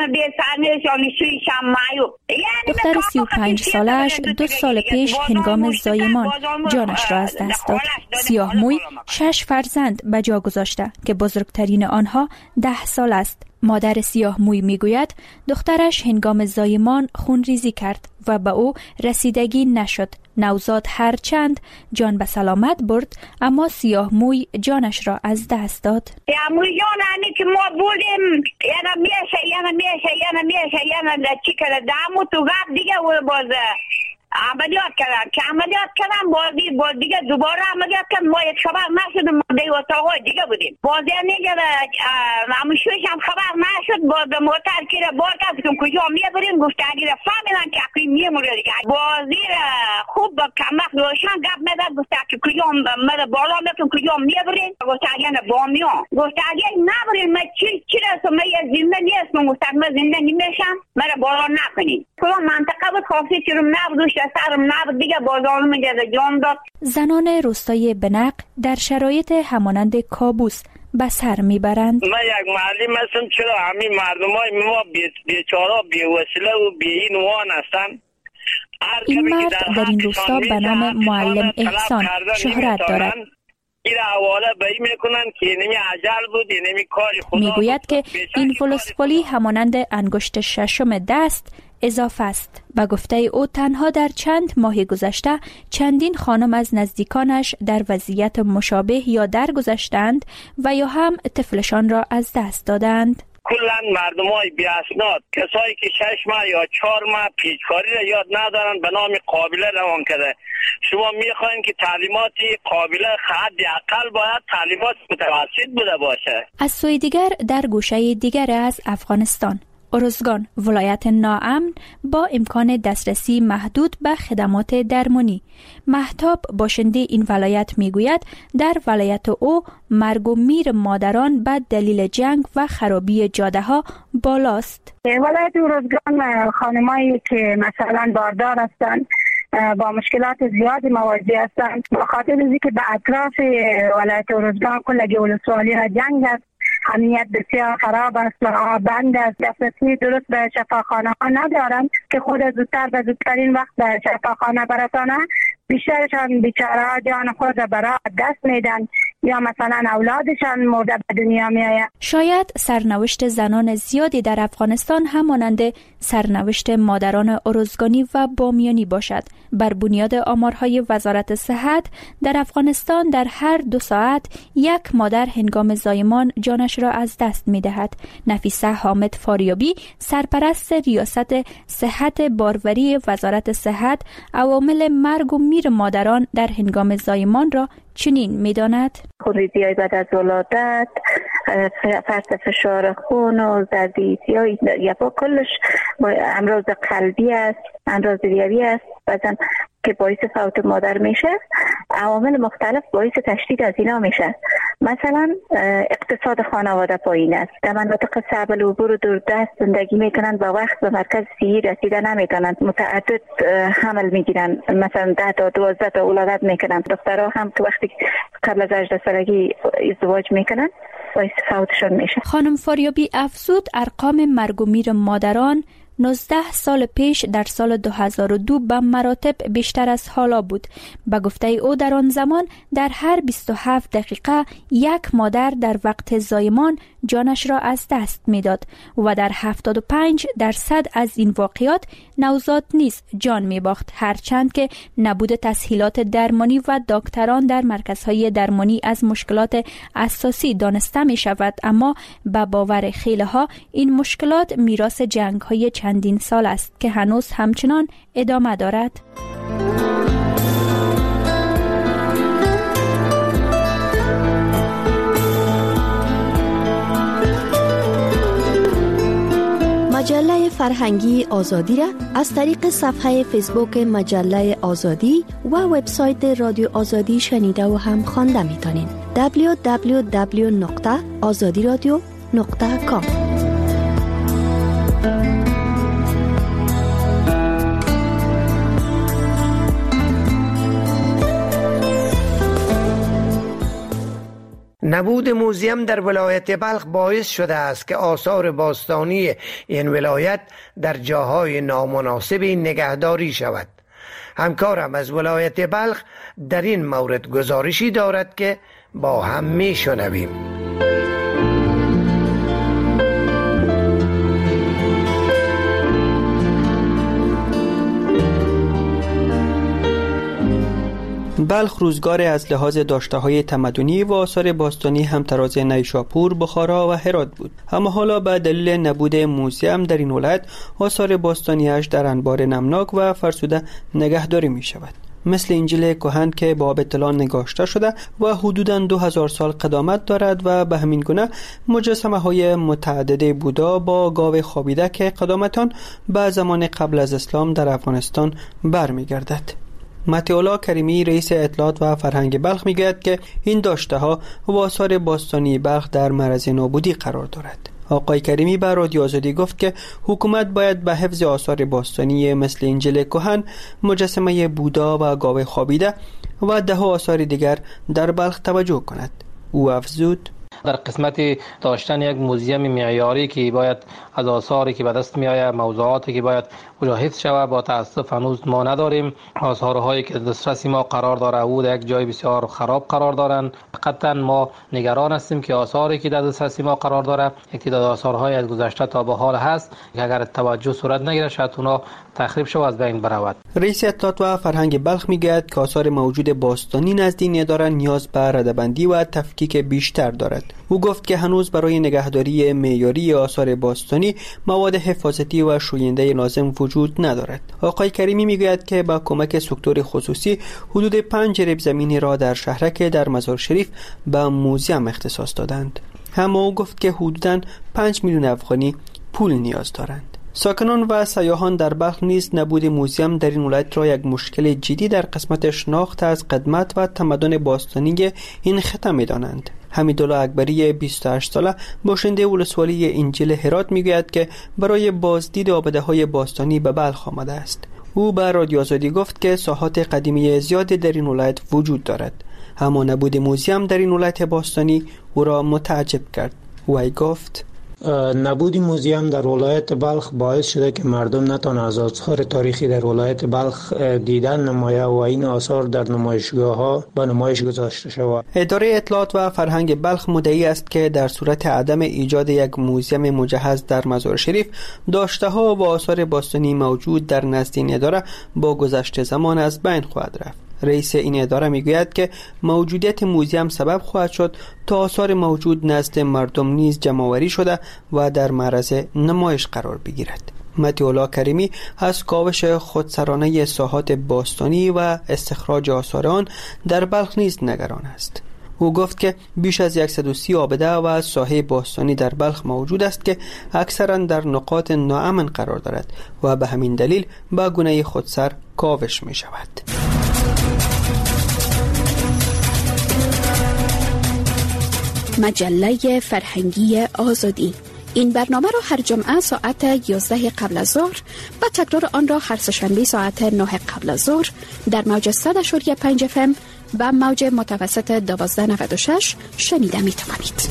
دختر سی و پنج سالش دو سال پیش هنگام زایمان جانش را از دست داد. سیاه موی شش فرزند به جا گذاشته که بزرگترین آنها ده سال است. مادر سیاه موی میگوید دخترش هنگام زایمان خونریزی کرد و به او رسیدگی نشد. نوزاد هرچند جان به سلامت برد اما سیاه موی جانش را از دست داد. یا موی جان همی که ما بودیم یعنی میشه یعنی میشه یعنی میشه یعنی چی کرده دامو تو غاب دیگه و باز عملیات کردن که عملیات کردن بازی باز دیگه دوباره عملیات کردن. ما یک خبر نشد ما دیگه اتاقای دیگه بودیم. بازی نیگه نموشویش هم خبر نشد. باز موتر که بار کرد که کجا میبریم گفت اگه فهمیدن که اقلی میمونه دیگه. بازی خوب کمک روشن گپ میداد گفت که کجا مده بالا میتون کجا میبریم گفت اگه بامیان گفت اگه نبریم ما چی چی رسو ما یه زنده نیستم گفت ما زنده نمیشم مده بالا نکنیم. کلا منطقه بود خاصی چیرم نبودوش سرم نبود دیگه بازارم میگه جان داد. زنان روستای بنق در شرایط همانند کابوس به سر میبرند. من یک معلم هستم. چرا همین مردمای ما بیچاره بی‌وسیله و بی‌عنوان هستن؟ این مرد در این روستا به نام معلم احسان شهرت دارد. میگوید که این ولسوالی همانند انگشت ششم دست اضافه است. به گفته او تنها در چند ماه گذشته چندین خانم از نزدیکانش در وضعیت مشابه یا درگذشتند و یا هم طفلشان را از دست دادند. کلن مردم های بی اسناد کسایی که شش ماه یا چهار ماه پیچکاری را یاد ندارن به نام قابله روان کرده. شما میخواین که تعلیماتی قابله حد اقل باید تعلیمات متوسط بوده باشه. از سوی دیگر در گوشه دیگر از افغانستان ارزگان ولایت ناامن با امکان دسترسی محدود به خدمات درمانی. مهتاب باشنده این ولایت میگوید در ولایت او مرگ و میر مادران به دلیل جنگ و خرابی جاده ها بالاست. ولایت ارزگان خانمایی که مثلا باردار هستند با مشکلات زیادی مواجه هستند به خاطر اینکه به اطراف ولایت ارزگان کلگی ولسوالی جنگ است. امنیت بسیار خراب است و بند است. دسترسی درست به شفاخانه ها ندارند که خود زودتر به زودترین وقت به شفاخانه برسانه. بیشترشان بیچاره ها جان خود برای دست میدن یا مثلا اولادشان مرده به دنیا می آید. شاید سرنوشت زنان زیادی در افغانستان همانند سرنوشت مادران ارزگانی و بامیانی باشد. بر بنیاد آمارهای وزارت صحت در افغانستان در هر دو ساعت یک مادر هنگام زایمان جانش را از دست می دهد. نفیسه حامد فاریابی سرپرست ریاست صحت باروری وزارت صحت عوامل مرگ و میر مادران در هنگام زایمان را چنین می داند. خونریزی های بعد از ولادت، فرط فشار خون و ضربیتی های یا با کلش امراض قلبی است، امراض ریوی است بعضا که باعث فوت مادر میشه. عوامل مختلف باعث تشدید از اینا میشه. مثلا اقتصاد خانواده پایین است، در مناطق صعب العبور و دوردست زندگی میکنند و وقت به مرکز صحی رسیده نمیتونند، متعدد حمل میگیرند، مثلا ده تا دوازده تا ولادت میکنند. دخترها هم که وقتی قبل از هجده سالگی ازدواج میکنند باعث فوتشون میشه. خانم فاریابی افزود ارقام مرگ و میر مادران نوزده سال پیش در سال دو هزار و دو به مراتب بیشتر از حالا بود. به گفته او در آن زمان در هر بیست و هفت دقیقه یک مادر در وقت زایمان جانش را از دست میداد و در هفتاد و پنج درصد از این واقعات نوزاد نیز جان می باخت، هرچند که نبود تسهیلات درمانی و دکتران در مرکزهای درمانی از مشکلات اساسی دانسته می شود. اما به باور خیلی‌ها این مشکلات میراث جنگ‌های چندین سال است که هنوز همچنان ادامه دارد. مجله فرهنگی آزادی را از طریق صفحه فیسبوک مجله آزادی و وبسایت رادیو آزادی شنیده و هم خوانده می‌تونید. دبلیو دبلیو دبلیو نقطه آزادی رادیو نقطه کام. نبود موزیم در ولایت بلخ باعث شده است که آثار باستانی این ولایت در جاهای نامناسبی نگهداری شود. همکارم از ولایت بلخ در این مورد گزارشی دارد که با هم می شنویم. بلخ روزگار از لحاظ داشته‌های تمدنی و آثار باستانی همتراز نیشاپور، بخارا و هرات بود. اما حالا به دلیل نبود موزیم در این ولایت آثار باستانیش در انبار نمناک و فرسوده نگهداری می شود. مثل انجیل کهن که با آب طلا نگاشته شده و حدوداً دو هزار سال قدامت دارد و به همین گونه مجسمه های متعدد بودا با گاو خوابیده که قدامتان به زمان قبل از اسلام در افغانستان برمیگردد. متی‌الله کریمی رئیس اطلاعات و فرهنگ بلخ میگوید که این داشته ها و آثار باستانی بلخ در معرض نابودی قرار دارد. آقای کریمی به رادیو آزادی گفت که حکومت باید به حفظ آثار باستانی مثل انجیل کهن، مجسمه بودا و گاو خوابیده و ده آثار دیگر در بلخ توجه کند. او افزود: در قسمت داشتن یک موزیم معیاری که باید از آثاری که به دست می آید، موضوعاتی که باید اونجا حفظ شود، با تاسف هنوز ما نداریم. آثارهایی که دسترسی ما قرار داره او در یک جای بسیار خراب قرار دارند. قطعا ما نگران هستیم که آثاری که در دسترسی ما قرار داره، یک تعداد آثارهای از گذشته تا به حال هست که اگر توجه صورت نگیره شاید اونا تخریب شود، از بین برود. رئیس اطلاعات و فرهنگ بلخ میگوید که آثار موجود باستانی نزد این اداره نیاز به رده‌بندی و تفکیک بیشتر دارد. او گفت که هنوز برای نگهداری معیاری آثار باستانی مواد حفاظتی و شوینده لازم وجود ندارد. آقای کریمی میگوید که با کمک سکتور خصوصی حدود پنج ریب زمینی را در شهرک در مزار شریف به موزیم اختصاص دادند. هم او گفت که حدوداً پنج میلیون افغانی پول نیاز دارند. ساکنان و سیاحان در بلخ نیز نبود موزیم در این ولایت را یک مشکل جدی در قسمت شناخت از قدمت و تمدن باستانی این خطه می‌دانند. حمیدالله اکبری بیست و هشت ساله باشنده ولسوالی انجیل هرات میگوید که برای بازدید آباده‌های باستانی به بلخ آمده است. او به رادیو آزادی گفت که ساحات قدیمی زیادی در این ولایت وجود دارد، اما نبود موزیم در این ولایت باستانی او را متعجب کرد. او گفت: نبود موزیم در ولایت بلخ باعث شده که مردم نتوانند از آثار تاریخی در ولایت بلخ دیدن نمایه و این آثار در نمایشگاه ها به نمایش گذاشته شود. اداره اطلاعات و فرهنگ بلخ مدعی است که در صورت عدم ایجاد یک موزیم مجهز در مزار شریف، داشته ها و آثار باستانی موجود در نزد این اداره با گذشت زمان از بین خواهد رفت. رئیس این اداره میگوید که موجودیت موزیم سبب خواهد شد تا آثار موجود نزد مردم نیز جمع‌آوری شده و در معرض نمایش قرار بگیرد. مطیع الله کریمی از کاوش خودسرانه ساحات باستانی و استخراج آثار آن در بلخ نیز نگران است. او گفت که بیش از صد و سی آبده و ساحه باستانی در بلخ موجود است که اکثرا در نقاط ناامن قرار دارد و به همین دلیل با گونه خودسر کاوش می شود. مجله فرهنگی آزادی. این برنامه را هر جمعه ساعت یازده قبل از ظهر و تکرار آن را هر سه‌شنبه ساعت نه قبل از ظهر در موج صد و پنج اف ام و موج متوسط دوازده نود و شش شنیده می توانید.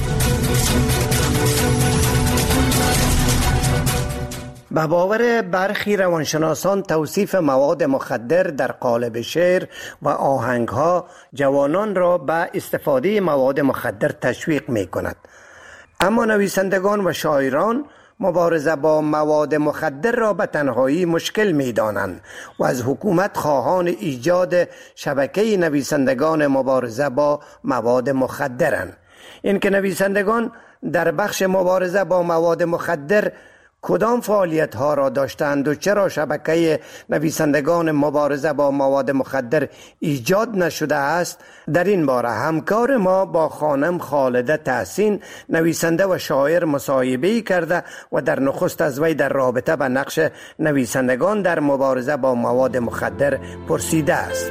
به باور برخی روانشناسان توصیف مواد مخدر در قالب شعر و آهنگها جوانان را به استفاده مواد مخدر تشویق می کند. اما نویسندگان و شاعران مبارزه با مواد مخدر را به تنهایی مشکل می دانند و از حکومت خواهان ایجاد شبکه نویسندگان مبارزه با مواد مخدرند. این که نویسندگان در بخش مبارزه با مواد مخدر کدام فعالیت ها را داشتند و چرا شبکه نویسندگان مبارزه با مواد مخدر ایجاد نشده است، در این باره همکار ما با خانم خالده تحسین نویسنده و شاعر مصاحبه کرده و در نخست از وی در رابطه با نقش نویسندگان در مبارزه با مواد مخدر پرسیده است.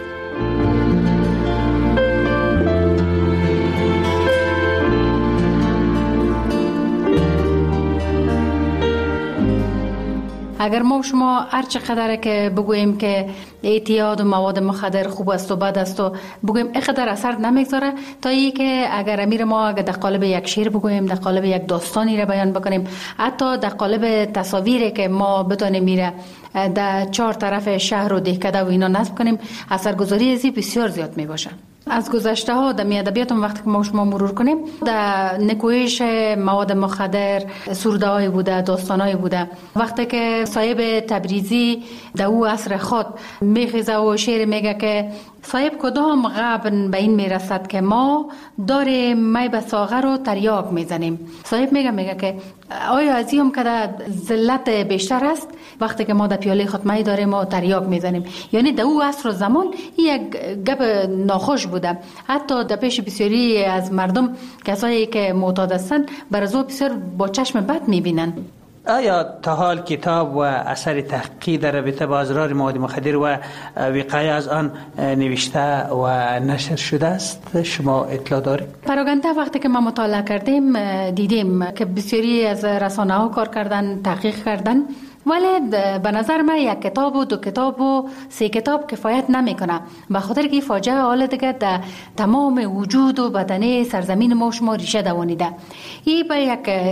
اگر ما شما هر چقدر که بگوییم که اعتیاد و مواد مخدر خوب است و بد است و بگوییم اینقدر اثر نمیگذاره، تا ای که اگر امیر ما اگر در قالب یک شعر بگوییم، در قالب یک داستانی را بیان بکنیم، حتی در قالب تصاویری که ما بتونیم میره در چهار طرف شهر و دهکده و اینا نصب کنیم، اثرگذاری ازی بسیار زیاد می باشه. از گذشته ها در ادبیات وقتی که ما شما مرور کنیم، در نکویش مواد مخدر سروده های بوده، داستان های بوده. وقتی که صاحب تبریزی در او عصر خود میخیزه و شعر میگه که صاحب کدام غبن به این میرسد که ما داریم می به ساغر رو تریاک میزنیم. صاحب میگه میگه که آیا از این که در ذلت بیشتر است وقتی که ما در پیاله خود می داریم و تریاک میزنیم. یعنی در او عصر و زمان یک گپ ناخوش بوده. حتی در پیش بسیاری از مردم کسایی که معتاد هستند بر از او بسیار با چشم بد میبینن. آیا تا حال کتاب و اثر تحقیقی در رابطه با اضرار مواد مخدر و وقایع از آن نوشته و نشر شده است؟ شما اطلاع دارید؟ پراگنده وقتی که ما مطالعه کردیم دیدیم که بسیاری از رسانه ها کار کردن، تحقیق کردن، ولی به نظر من یک کتاب و دو کتاب و سه کتاب کفایت نمیکنه، به خاطر که فاجعه حال دیگه در تمام وجود و بدنه سرزمین ما شما ریشه دوانیده. این به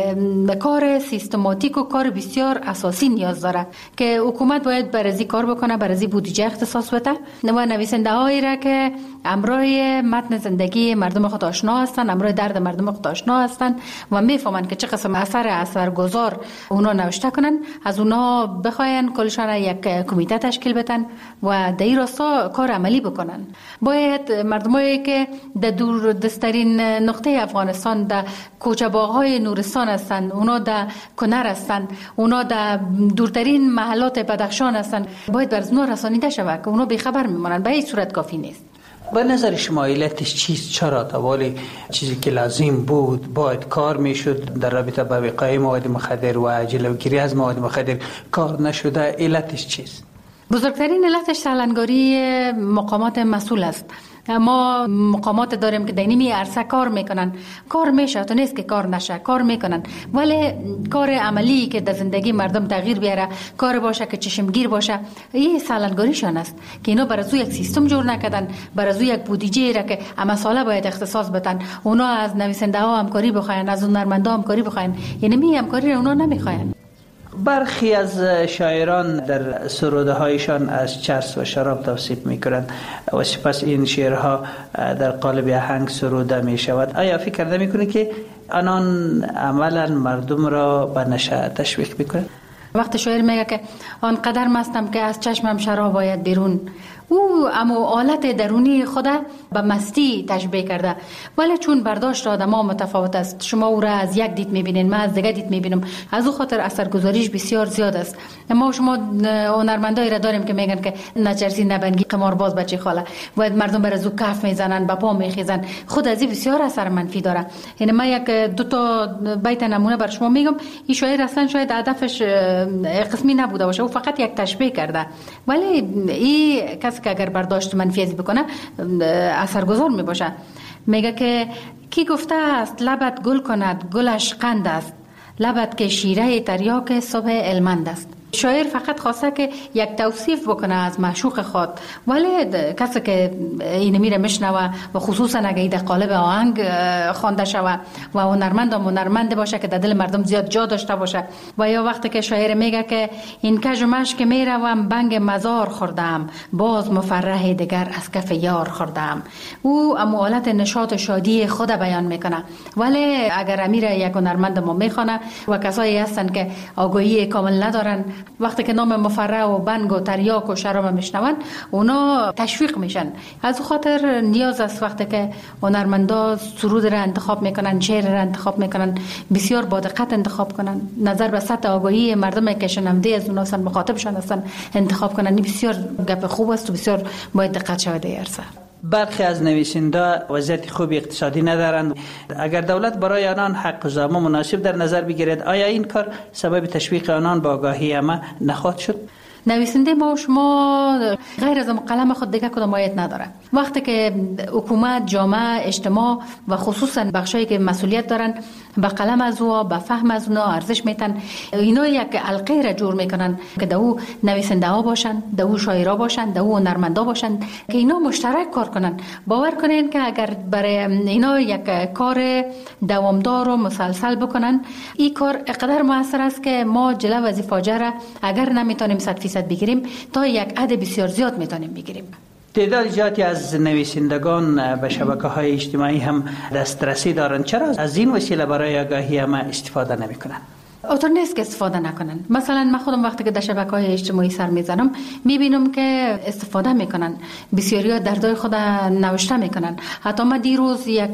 یک کار سیستماتیک و کار بسیار اساسی نیاز داره که حکومت باید برازی کار بکنه، برازی بودجه اختصاص بده و نویسنده هایی را که امرای متن زندگی مردم خود آشنا هستن، امرای درد مردم خود آشنا هستن و میفهمن که چه قسم اثر اثرگذار اونا نوشته کنن، از اونا بخواین کلشان یک کمیته تشکیل بدن و در این راستا کار عملی بکنن. باید مردمایی که در دور دسترین نقطه افغانستان در کوچه باغ‌های نورستان هستند، اونا در کنر هستند، اونا در دورترین محلات بدخشان هستند، باید بر اونا رسانیده شود که اونا بیخبر میمونن. به این صورت کافی نیست. به نظر شما علتش چیست؟ چرا توالی چیزی که لازم بود باید کار میشد در رابطه با وقایع مواد مخدر و جلوگیری از مواد مخدر کار نشده؟ علتش چیست؟ بزرگترین علتش سالنگاری مقامات مسئول است. ما مقامات داریم که دینی عرصه کار میکنن، کار میشه، تو نیست که کار نشه، کار میکنن، ولی کار عملی که در زندگی مردم تغییر بیاره، کار باشه که چشمگیر باشه، این سالنگاریشان است که اینا برای یک سیستم جور نکردن، برای یک بودجه را که اما ساله باید اختصاص بدن. اونا از نویسنده ها همکاری بخواین، از هنرمندا همکاری بخواین، یعنی می همکاری را اونا نمیخواین. برخی از شاعران در سروده هایشان از چرس و شراب توصیف می کنند و سپس این شعرها در قالب آهنگ سروده می شود. آیا فکر کرده می کنید که آنان عملا مردم را به نشه تشویق می کنند؟ وقت شاعر میگه که آنقدر مستم که از چشمم شراب باید بیرون، او اما حالت درونی خود به مستی تشبیه کرده، ولی چون برداشت آدم‌ها متفاوت است، شما او را از یک دید می‌بینید، من از دیگه دید می‌بینم، از او خاطر اثرگذاریش بسیار زیاد است. ما شما هنرمندایی را داریم که میگن که نچرسی نبنگی قمارباز بچه خاله و مردم بر از او کف میزنن، با پا میخیزن، خود از این بسیار اثر منفی داره. یعنی من یک دو تا بیت نمونه بر شما میگم. این شاعر اصلا شاید هدفش قسمی نبوده باشه، او فقط یک تشبیه کرده، ولی این کسی که اگر برداشت منفی ازی بکنه اثرگذار می باشه. میگه که کی گفته است لبت گل کند گلش قند است، لبت که شیره تریاک صبح علمند است. شاعر فقط خواسته که یک توصیف بکنه از معشوق خود، ولی کسی که این میره میشنوه و خصوصا اگه در قالب آهنگ خوانده شوه و هنرمند و هنرمند باشه که در دل مردم زیاد جا داشته باشه، و یا وقتی که شاعر میگه که این کج و مش که میروم بنگ مزار خوردم، باز مفرح دیگر از کف یار خوردم، او اموالت نشاط و شادی خود بیان میکنه. ولی اگر امیر یک هنرمند ما میخونه و کسایی هستن که آگاهی کامل ندارن، وقتی که نام مفرح و بنگ و تریاک و شراب میشنون، اونا تشویق میشن. از خاطر نیاز است وقتی که هنرمندا سرود را انتخاب میکنن، شعر را انتخاب میکنن، بسیار با دقت انتخاب کنن، نظر به سطح آگاهی مردم که شنونده از اونها هستن، مخاطبشان هستن انتخاب کنن. این بسیار گپ خوب است و بسیار باید دقت شود در عرصه. برخی از نویسنده وضعیت خوب اقتصادی ندارند. اگر دولت برای آنان حق زامه مناسب در نظر بگیرد، آیا این کار سبب تشویق آنان با آگاهی همه نخواهد شد؟ نویسنده ما و شما غیر از قلم خود دیگه کدام مایت نداره. وقتی که حکومت، جامعه، اجتماع و خصوصا بخشایی که مسئولیت دارن با قلم از او، با فهم از اونا ارزش میتن، اینا یک حلقه را جور میکنن که دو نویسنده ها باشن، دو شاعرها باشن، دو هنرمندا باشن که اینا مشترک کار کنن. باور کنین که اگر برای اینا یک کار دوامدار و مسلسل بکنن، این کار اقدر موثر است که ما جلو از فاجعه اگر نمیتونیم صد فیصد بگیریم، تا یک عدد بسیار زیاد میتونیم بگیریم. تعداد زیادی از نویسندگان به شبکه‌های اجتماعی هم دسترسی دارند، چرا از این وسیله برای آگاهی هم استفاده نمی‌کنند؟ اوتر نیست که استفاده نکنن. مثلا من خودم وقتی که در شبکه‌های اجتماعی سر میزنم میبینم که استفاده میکنن، بسیاری ها دردای خود نوشته میکنن. حتی من دیروز یک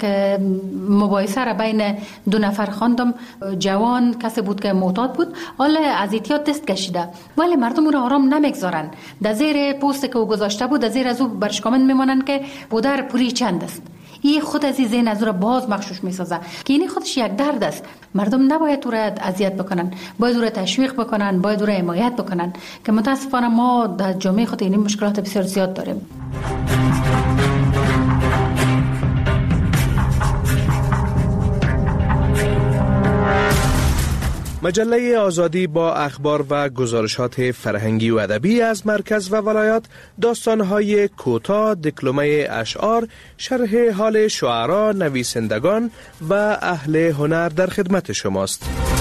مباحثه را بین دو نفر خواندم، جوان کسی بود که معتاد بود، حالا از اعتیاد دست کشیده، ولی مردم او را آرام نمیگذارن. در زیر پست که او گذاشته بود، در زیر از او برش کامنت میمونن که بودر پوری چند است. این خود از این ذهن از او را باز مخشوش میسازه که این خودش یک درد است. مردم نباید او را اذیت بکنن، باید او را تشویق بکنن، باید او را حمایت بکنن، که متاسفانه ما در جامعه خود این مشکلات بسیار زیاد داریم. مجله آزادی با اخبار و گزارشات فرهنگی و ادبی از مرکز و ولایات، داستان‌های کوتاه، دکلمه اشعار، شرح حال شعرا، نویسندگان و اهل هنر در خدمت شماست.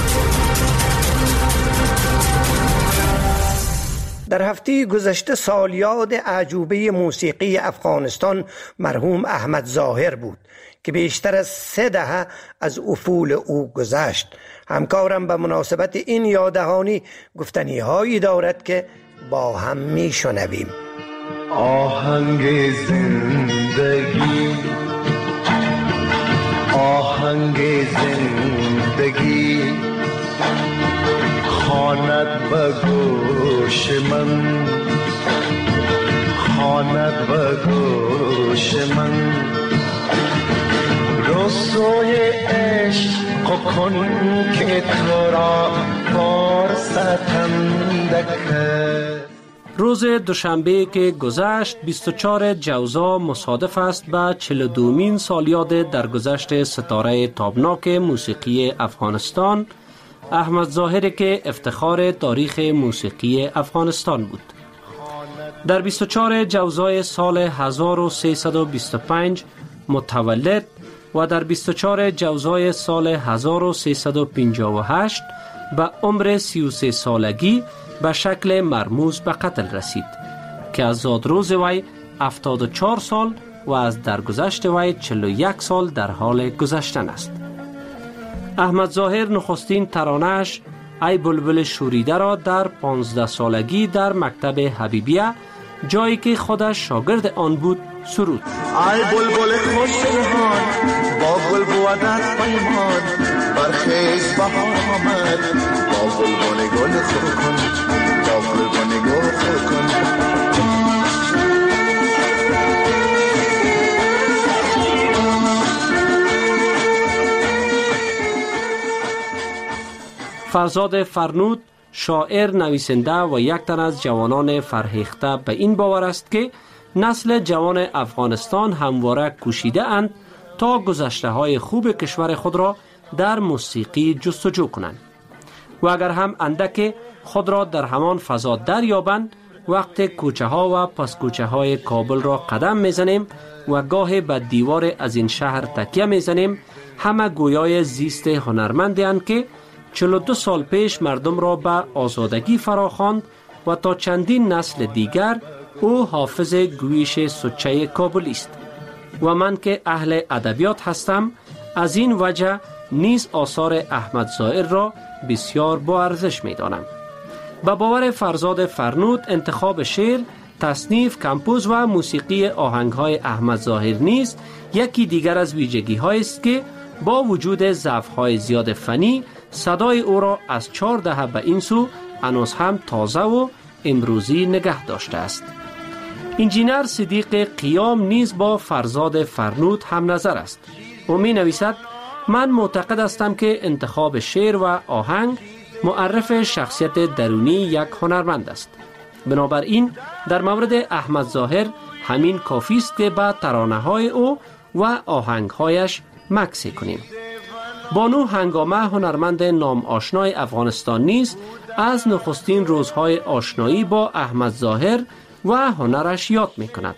در هفته گذشته سالیاد اعجوبه موسیقی افغانستان مرحوم احمد ظاهر بود که بیشتر از سه دهه از افول او گذشت. همکارم به مناسبت این یاددهانی گفتنی هایی دارد که با هم می شنویم. آهنگ زندگی، آهنگ زندگی خواند به گوش من، خواند به گوش من. رسوی عشق کن که تو را فرصتم دکه. روز دوشنبه که گذشت بیست و چهارم جوزا مصادف است با چهل و دومین سالیاد درگذشت ستاره تابناک موسیقی افغانستان، احمد ظاهر که افتخار تاریخ موسیقی افغانستان بود. در بیست و چهارم جوزای سال هزار و سیصد و بیست و پنج متولد و در بیست و چهارم جوزای سال هزار و سیصد و پنجاه و هشت به عمر سی و سه سالگی به شکل مرموز به قتل رسید که از زادروز وی هفتاد و چهار سال و از درگذشت وی چهل و یک سال در حال گذشتن است. احمد ظاهر نخستین ترانه‌اش ای بلبل شوریده را در پانزده سالگی در مکتب حبیبیه، جایی که خودش شاگرد آن بود، سرود. ای بلبل خوش جهان با گل بودت پیمان، برخیز بهار آمد با گلبن گل خور کن، با گلبن گل خور کن. فرزاد فرنود شاعر، نویسنده و یک تن از جوانان فرهیخته به این باور است که نسل جوان افغانستان همواره کوشیده اند تا گذشته های خوب کشور خود را در موسیقی جستجو کنند و اگر هم اندک خود را در همان فضا دریابند، وقت کوچه ها و پس کوچه های کابل را قدم میزنیم و گاه به دیوار از این شهر تکیه میزنیم، همه گویای زیست هنرمندی اند که چهل و دو سال پیش مردم را به آزادگی فراخواند و تا چندین نسل دیگر او حافظ گویش سچه کابلی است. و من که اهل ادبیات هستم، از این وجه نیز آثار احمد ظاهر را بسیار با ارزش می دانم. به باور فرزاد فرنود، انتخاب شعر، تصنیف، کمپوز و موسیقی آهنگ‌های احمد ظاهر نیز یکی دیگر از ویژگی‌هایی است که با وجود ضعف‌های زیاد فنی، صدای او را از چهار دهه به این سو هنوز هم تازه و امروزی نگه داشته است. انجینر صدیق قیام نیز با فرزاد فرنود هم نظر است. او می نویسد: من معتقد هستم که انتخاب شعر و آهنگ معرف شخصیت درونی یک هنرمند است. بنابراین در مورد احمد ظاهر همین کافی است که با ترانه‌های او و آهنگ‌هایش مکث کنیم. بانو هنگامه، هنرمند نام آشنای افغانستان نیز از نخستین روزهای آشنایی با احمد ظاهر و هنرش یاد می کند.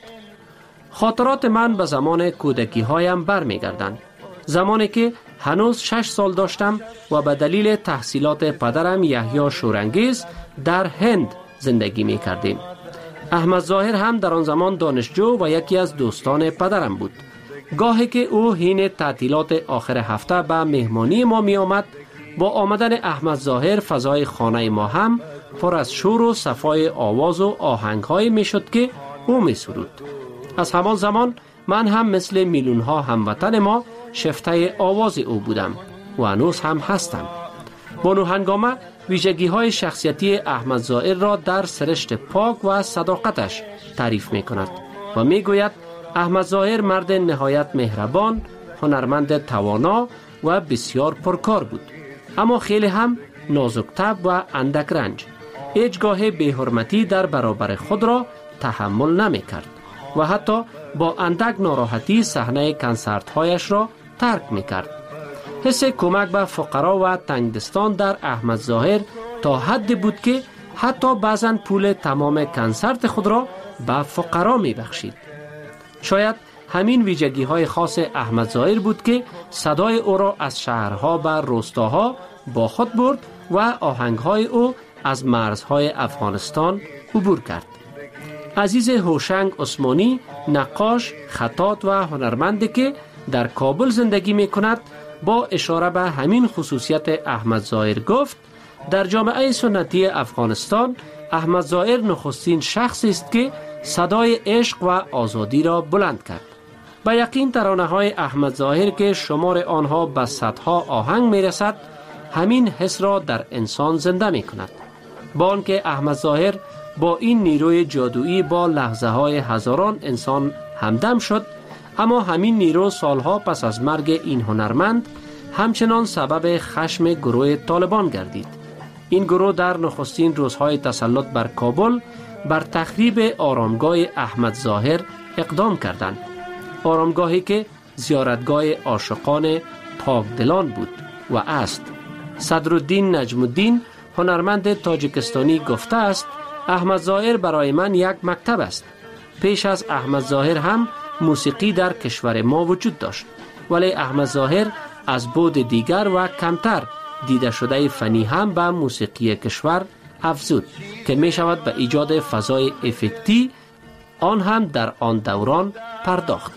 خاطرات من به زمان کودکی هایم بر می گردند. زمانی که هنوز شش سال داشتم و به دلیل تحصیلات پدرم یحیی شورانگیز در هند زندگی می کردیم. احمد ظاهر هم در آن زمان دانشجو و یکی از دوستان پدرم بود. گاهی که او حین تعطیلات آخر هفته به مهمانی ما می آمد، با آمدن احمد ظاهر فضای خانه ما هم پر از شور و صفای آواز و آهنگ‌های می شد که او می سرود. از همان زمان من هم مثل میلیون ها هموطن ما شفته آواز او بودم و هنوز هم هستم. بانو هنگامه ویژگی های شخصیتی احمد ظاهر را در سرشت پاک و صداقتش تعریف می کند و می گوید احمد ظاهر مرد نهایت مهربان، هنرمند توانا و بسیار پرکار بود، اما خیلی هم نازک طبع و اندک رنج. هیچگاه بی‌حرمتی در برابر خود را تحمل نمی کرد و حتی با اندک ناراحتی صحنه کنسرت هایش را ترک می کرد. حس کمک به فقرا و تنگدستان در احمد ظاهر تا حدی بود که حتی بعضن پول تمام کنسرت خود را به فقرا می بخشید. شاید همین ویژگی های خاص احمد ظاهر بود که صدای او را از شهرها و روستاها با خود برد و آهنگ های او از مرزهای افغانستان عبور کرد. عزیز هوشنگ عثمانی، نقاش، خطاط و هنرمندی که در کابل زندگی می کند، با اشاره به همین خصوصیت احمد ظاهر گفت: در جامعه سنتی افغانستان احمد ظاهر نخستین شخصی است که صدای عشق و آزادی را بلند کرد. به یقین ترانه های احمد ظاهر که شمار آنها به صدها آهنگ می رسد، همین حس را در انسان زنده می کند. با آنکه احمد ظاهر با این نیروی جادویی با لحظه های هزاران انسان همدم شد، اما همین نیرو سالها پس از مرگ این هنرمند همچنان سبب خشم گروه طالبان گردید. این گروه در نخستین روزهای تسلط بر کابل بر تخریب آرامگاه احمد ظاهر اقدام کردند. آرامگاهی که زیارتگاه عاشقان پاکدلان بود و است. صدرالدین نجم الدین هنرمند تاجیکستانی گفته است احمد ظاهر برای من یک مکتب است. پیش از احمد ظاهر هم موسیقی در کشور ما وجود داشت، ولی احمد ظاهر از بعد دیگر و کمتر دیده شده فنی هم به موسیقی کشور افزود که می شود به ایجاد فضای افکتی آن هم در آن دوران پرداخت.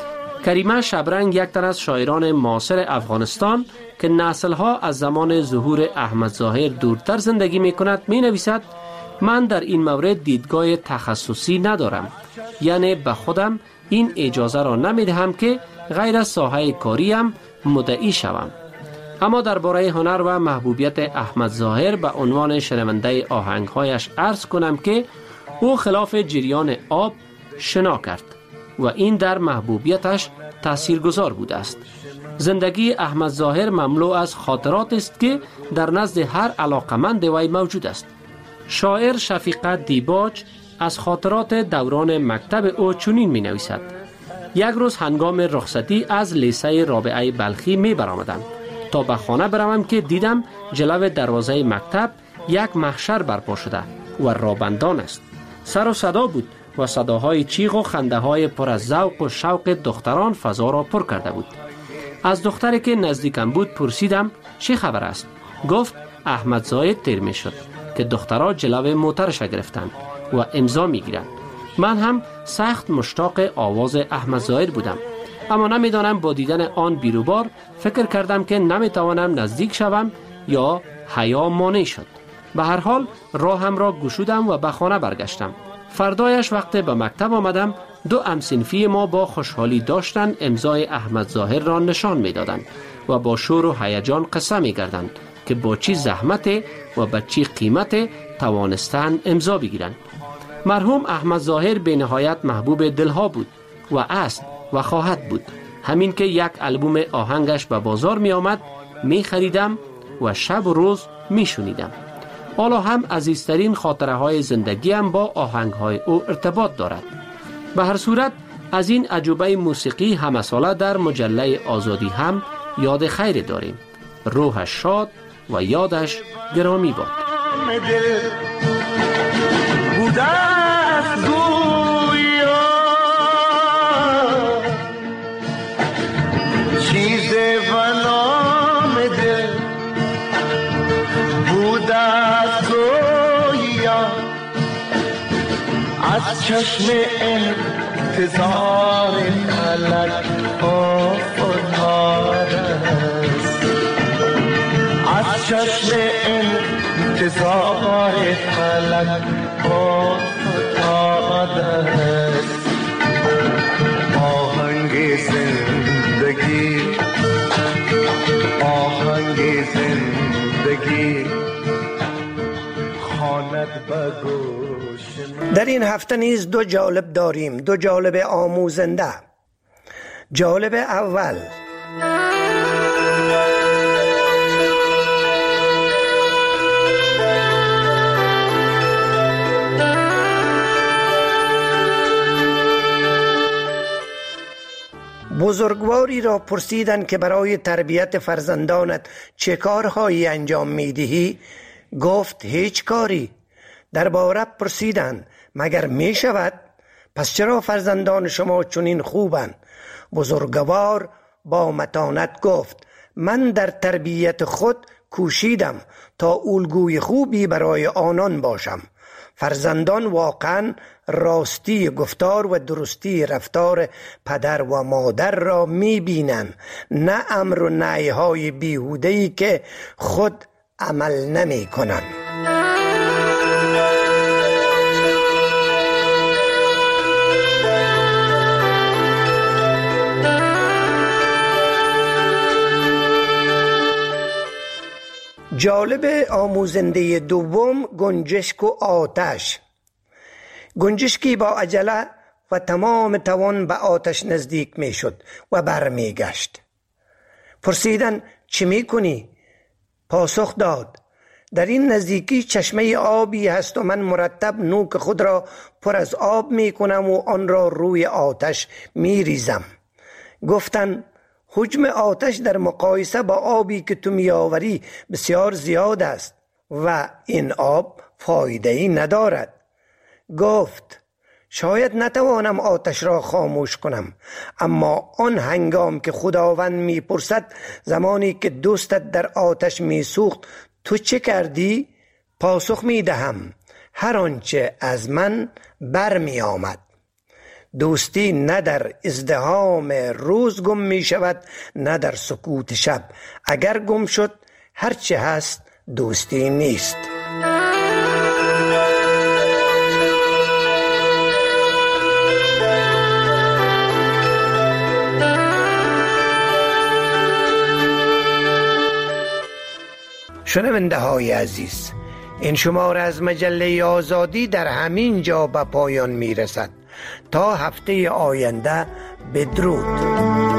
کریمه شبرنگ یک تن از شاعران معاصر افغانستان که نسل‌ها از زمان ظهور احمد ظاهر دورتر زندگی می کند می نویسد من در این مورد دیدگاه تخصصی ندارم، یعنی به خودم این اجازه را نمی دهم که غیر از ساحه کاریم مدعی شوم. اما درباره هنر و محبوبیت احمد ظاهر به عنوان شنونده آهنگهایش عرض کنم که او خلاف جریان آب شنا کرد و این در محبوبیتش تاثیرگذار بوده است. زندگی احمد ظاهر مملو از خاطرات است که در نزد هر علاقمند وی موجود است. شاعر شفیقه دیباج از خاطرات دوران مکتب او چنین می نویسد یک روز هنگام رخصتی از لیسه رابعه بلخی می برآمدم تا به خانه بروم که دیدم جلو دروازه مکتب یک محشر برپا شده و رابندان است. سر و صدا بود و صداهای چیغ و خنده های پر از ذوق و شوق دختران فضا را پر کرده بود. از دختری که نزدیکم بود پرسیدم چه خبر است؟ گفت احمد ظاهر تیر می شد که دخترها جلو موترش گرفتند و امضا می گیرند. من هم سخت مشتاق آواز احمد ظاهر بودم، اما نمیدانم با دیدن آن بیروبار فکر کردم که نمیتوانم نزدیک شوم یا حیا مانع شد. به هر حال راهم را گشودم و به خانه برگشتم. فردایش وقت به مکتب آمدم دو همصنفی ما با خوشحالی داشتند امضای احمد ظاهر را نشان میدادند و با شور و هیجان قصه می‌کردند که با چی زحمت و با چی قیمت توانستند امضا بگیرند. مرحوم احمد ظاهر به نهایت محبوب دلها بود و است و خواهد بود. همین که یک البوم آهنگش به بازار می آمد می خریدم و شب و روز می شنیدم. حالا هم عزیزترین خاطره های زندگیم با آهنگ های او ارتباط دارد. به هر صورت از این عجوبه موسیقی همه ساله در مجله آزادی هم یاد خیر داریم. روحش شاد و یادش گرامی باد. از چشم انتظار فلک افتاده است، از چشم انتظار فلک افتاده است. آهنگ زندگی، آهنگ زندگی خواند به گوش. در این هفته نیز دو جالب داریم، دو جالب آموزنده. جالب اول، بزرگواری را پرسیدند که برای تربیت فرزندانت چه کارهایی انجام میدهی؟ گفت هیچ کاری. درباره پرسیدند مگر می شود؟ پس چرا فرزندان شما چنین خوبند؟ بزرگوار با متانت گفت من در تربیت خود کوشیدم تا الگوی خوبی برای آنان باشم. فرزندان واقعا راستی گفتار و درستی رفتار پدر و مادر را می بینند، نه امر و نهی های بیهوده‌ای که خود عمل نمی کنند. جالب آموزنده دوم، گنجشک و آتش. گنجشکی با عجله و تمام توان به آتش نزدیک می شد و برمی گشت. پرسیدن چی می کنی؟ پاسخ داد در این نزدیکی چشمه آبی هست و من مرتب نوک خود را پر از آب می کنم و آن را روی آتش می ریزم. گفتن حجم آتش در مقایسه با آبی که تو می آوری بسیار زیاد است و این آب فایده‌ای ندارد. گفت شاید نتوانم آتش را خاموش کنم، اما آن هنگام که خداوند می پرسد زمانی که دوستت در آتش می سوخت تو چه کردی؟ پاسخ می دهم هر آنچه از من بر می آمد. دوستی نه در ازدحام روز گم می شود نه در سکوت شب. اگر گم شد هرچه هست دوستی نیست. شنونده های عزیز، این شماره از مجله آزادی در همین جا به پایان می رسد. تا هفته آینده بدرود.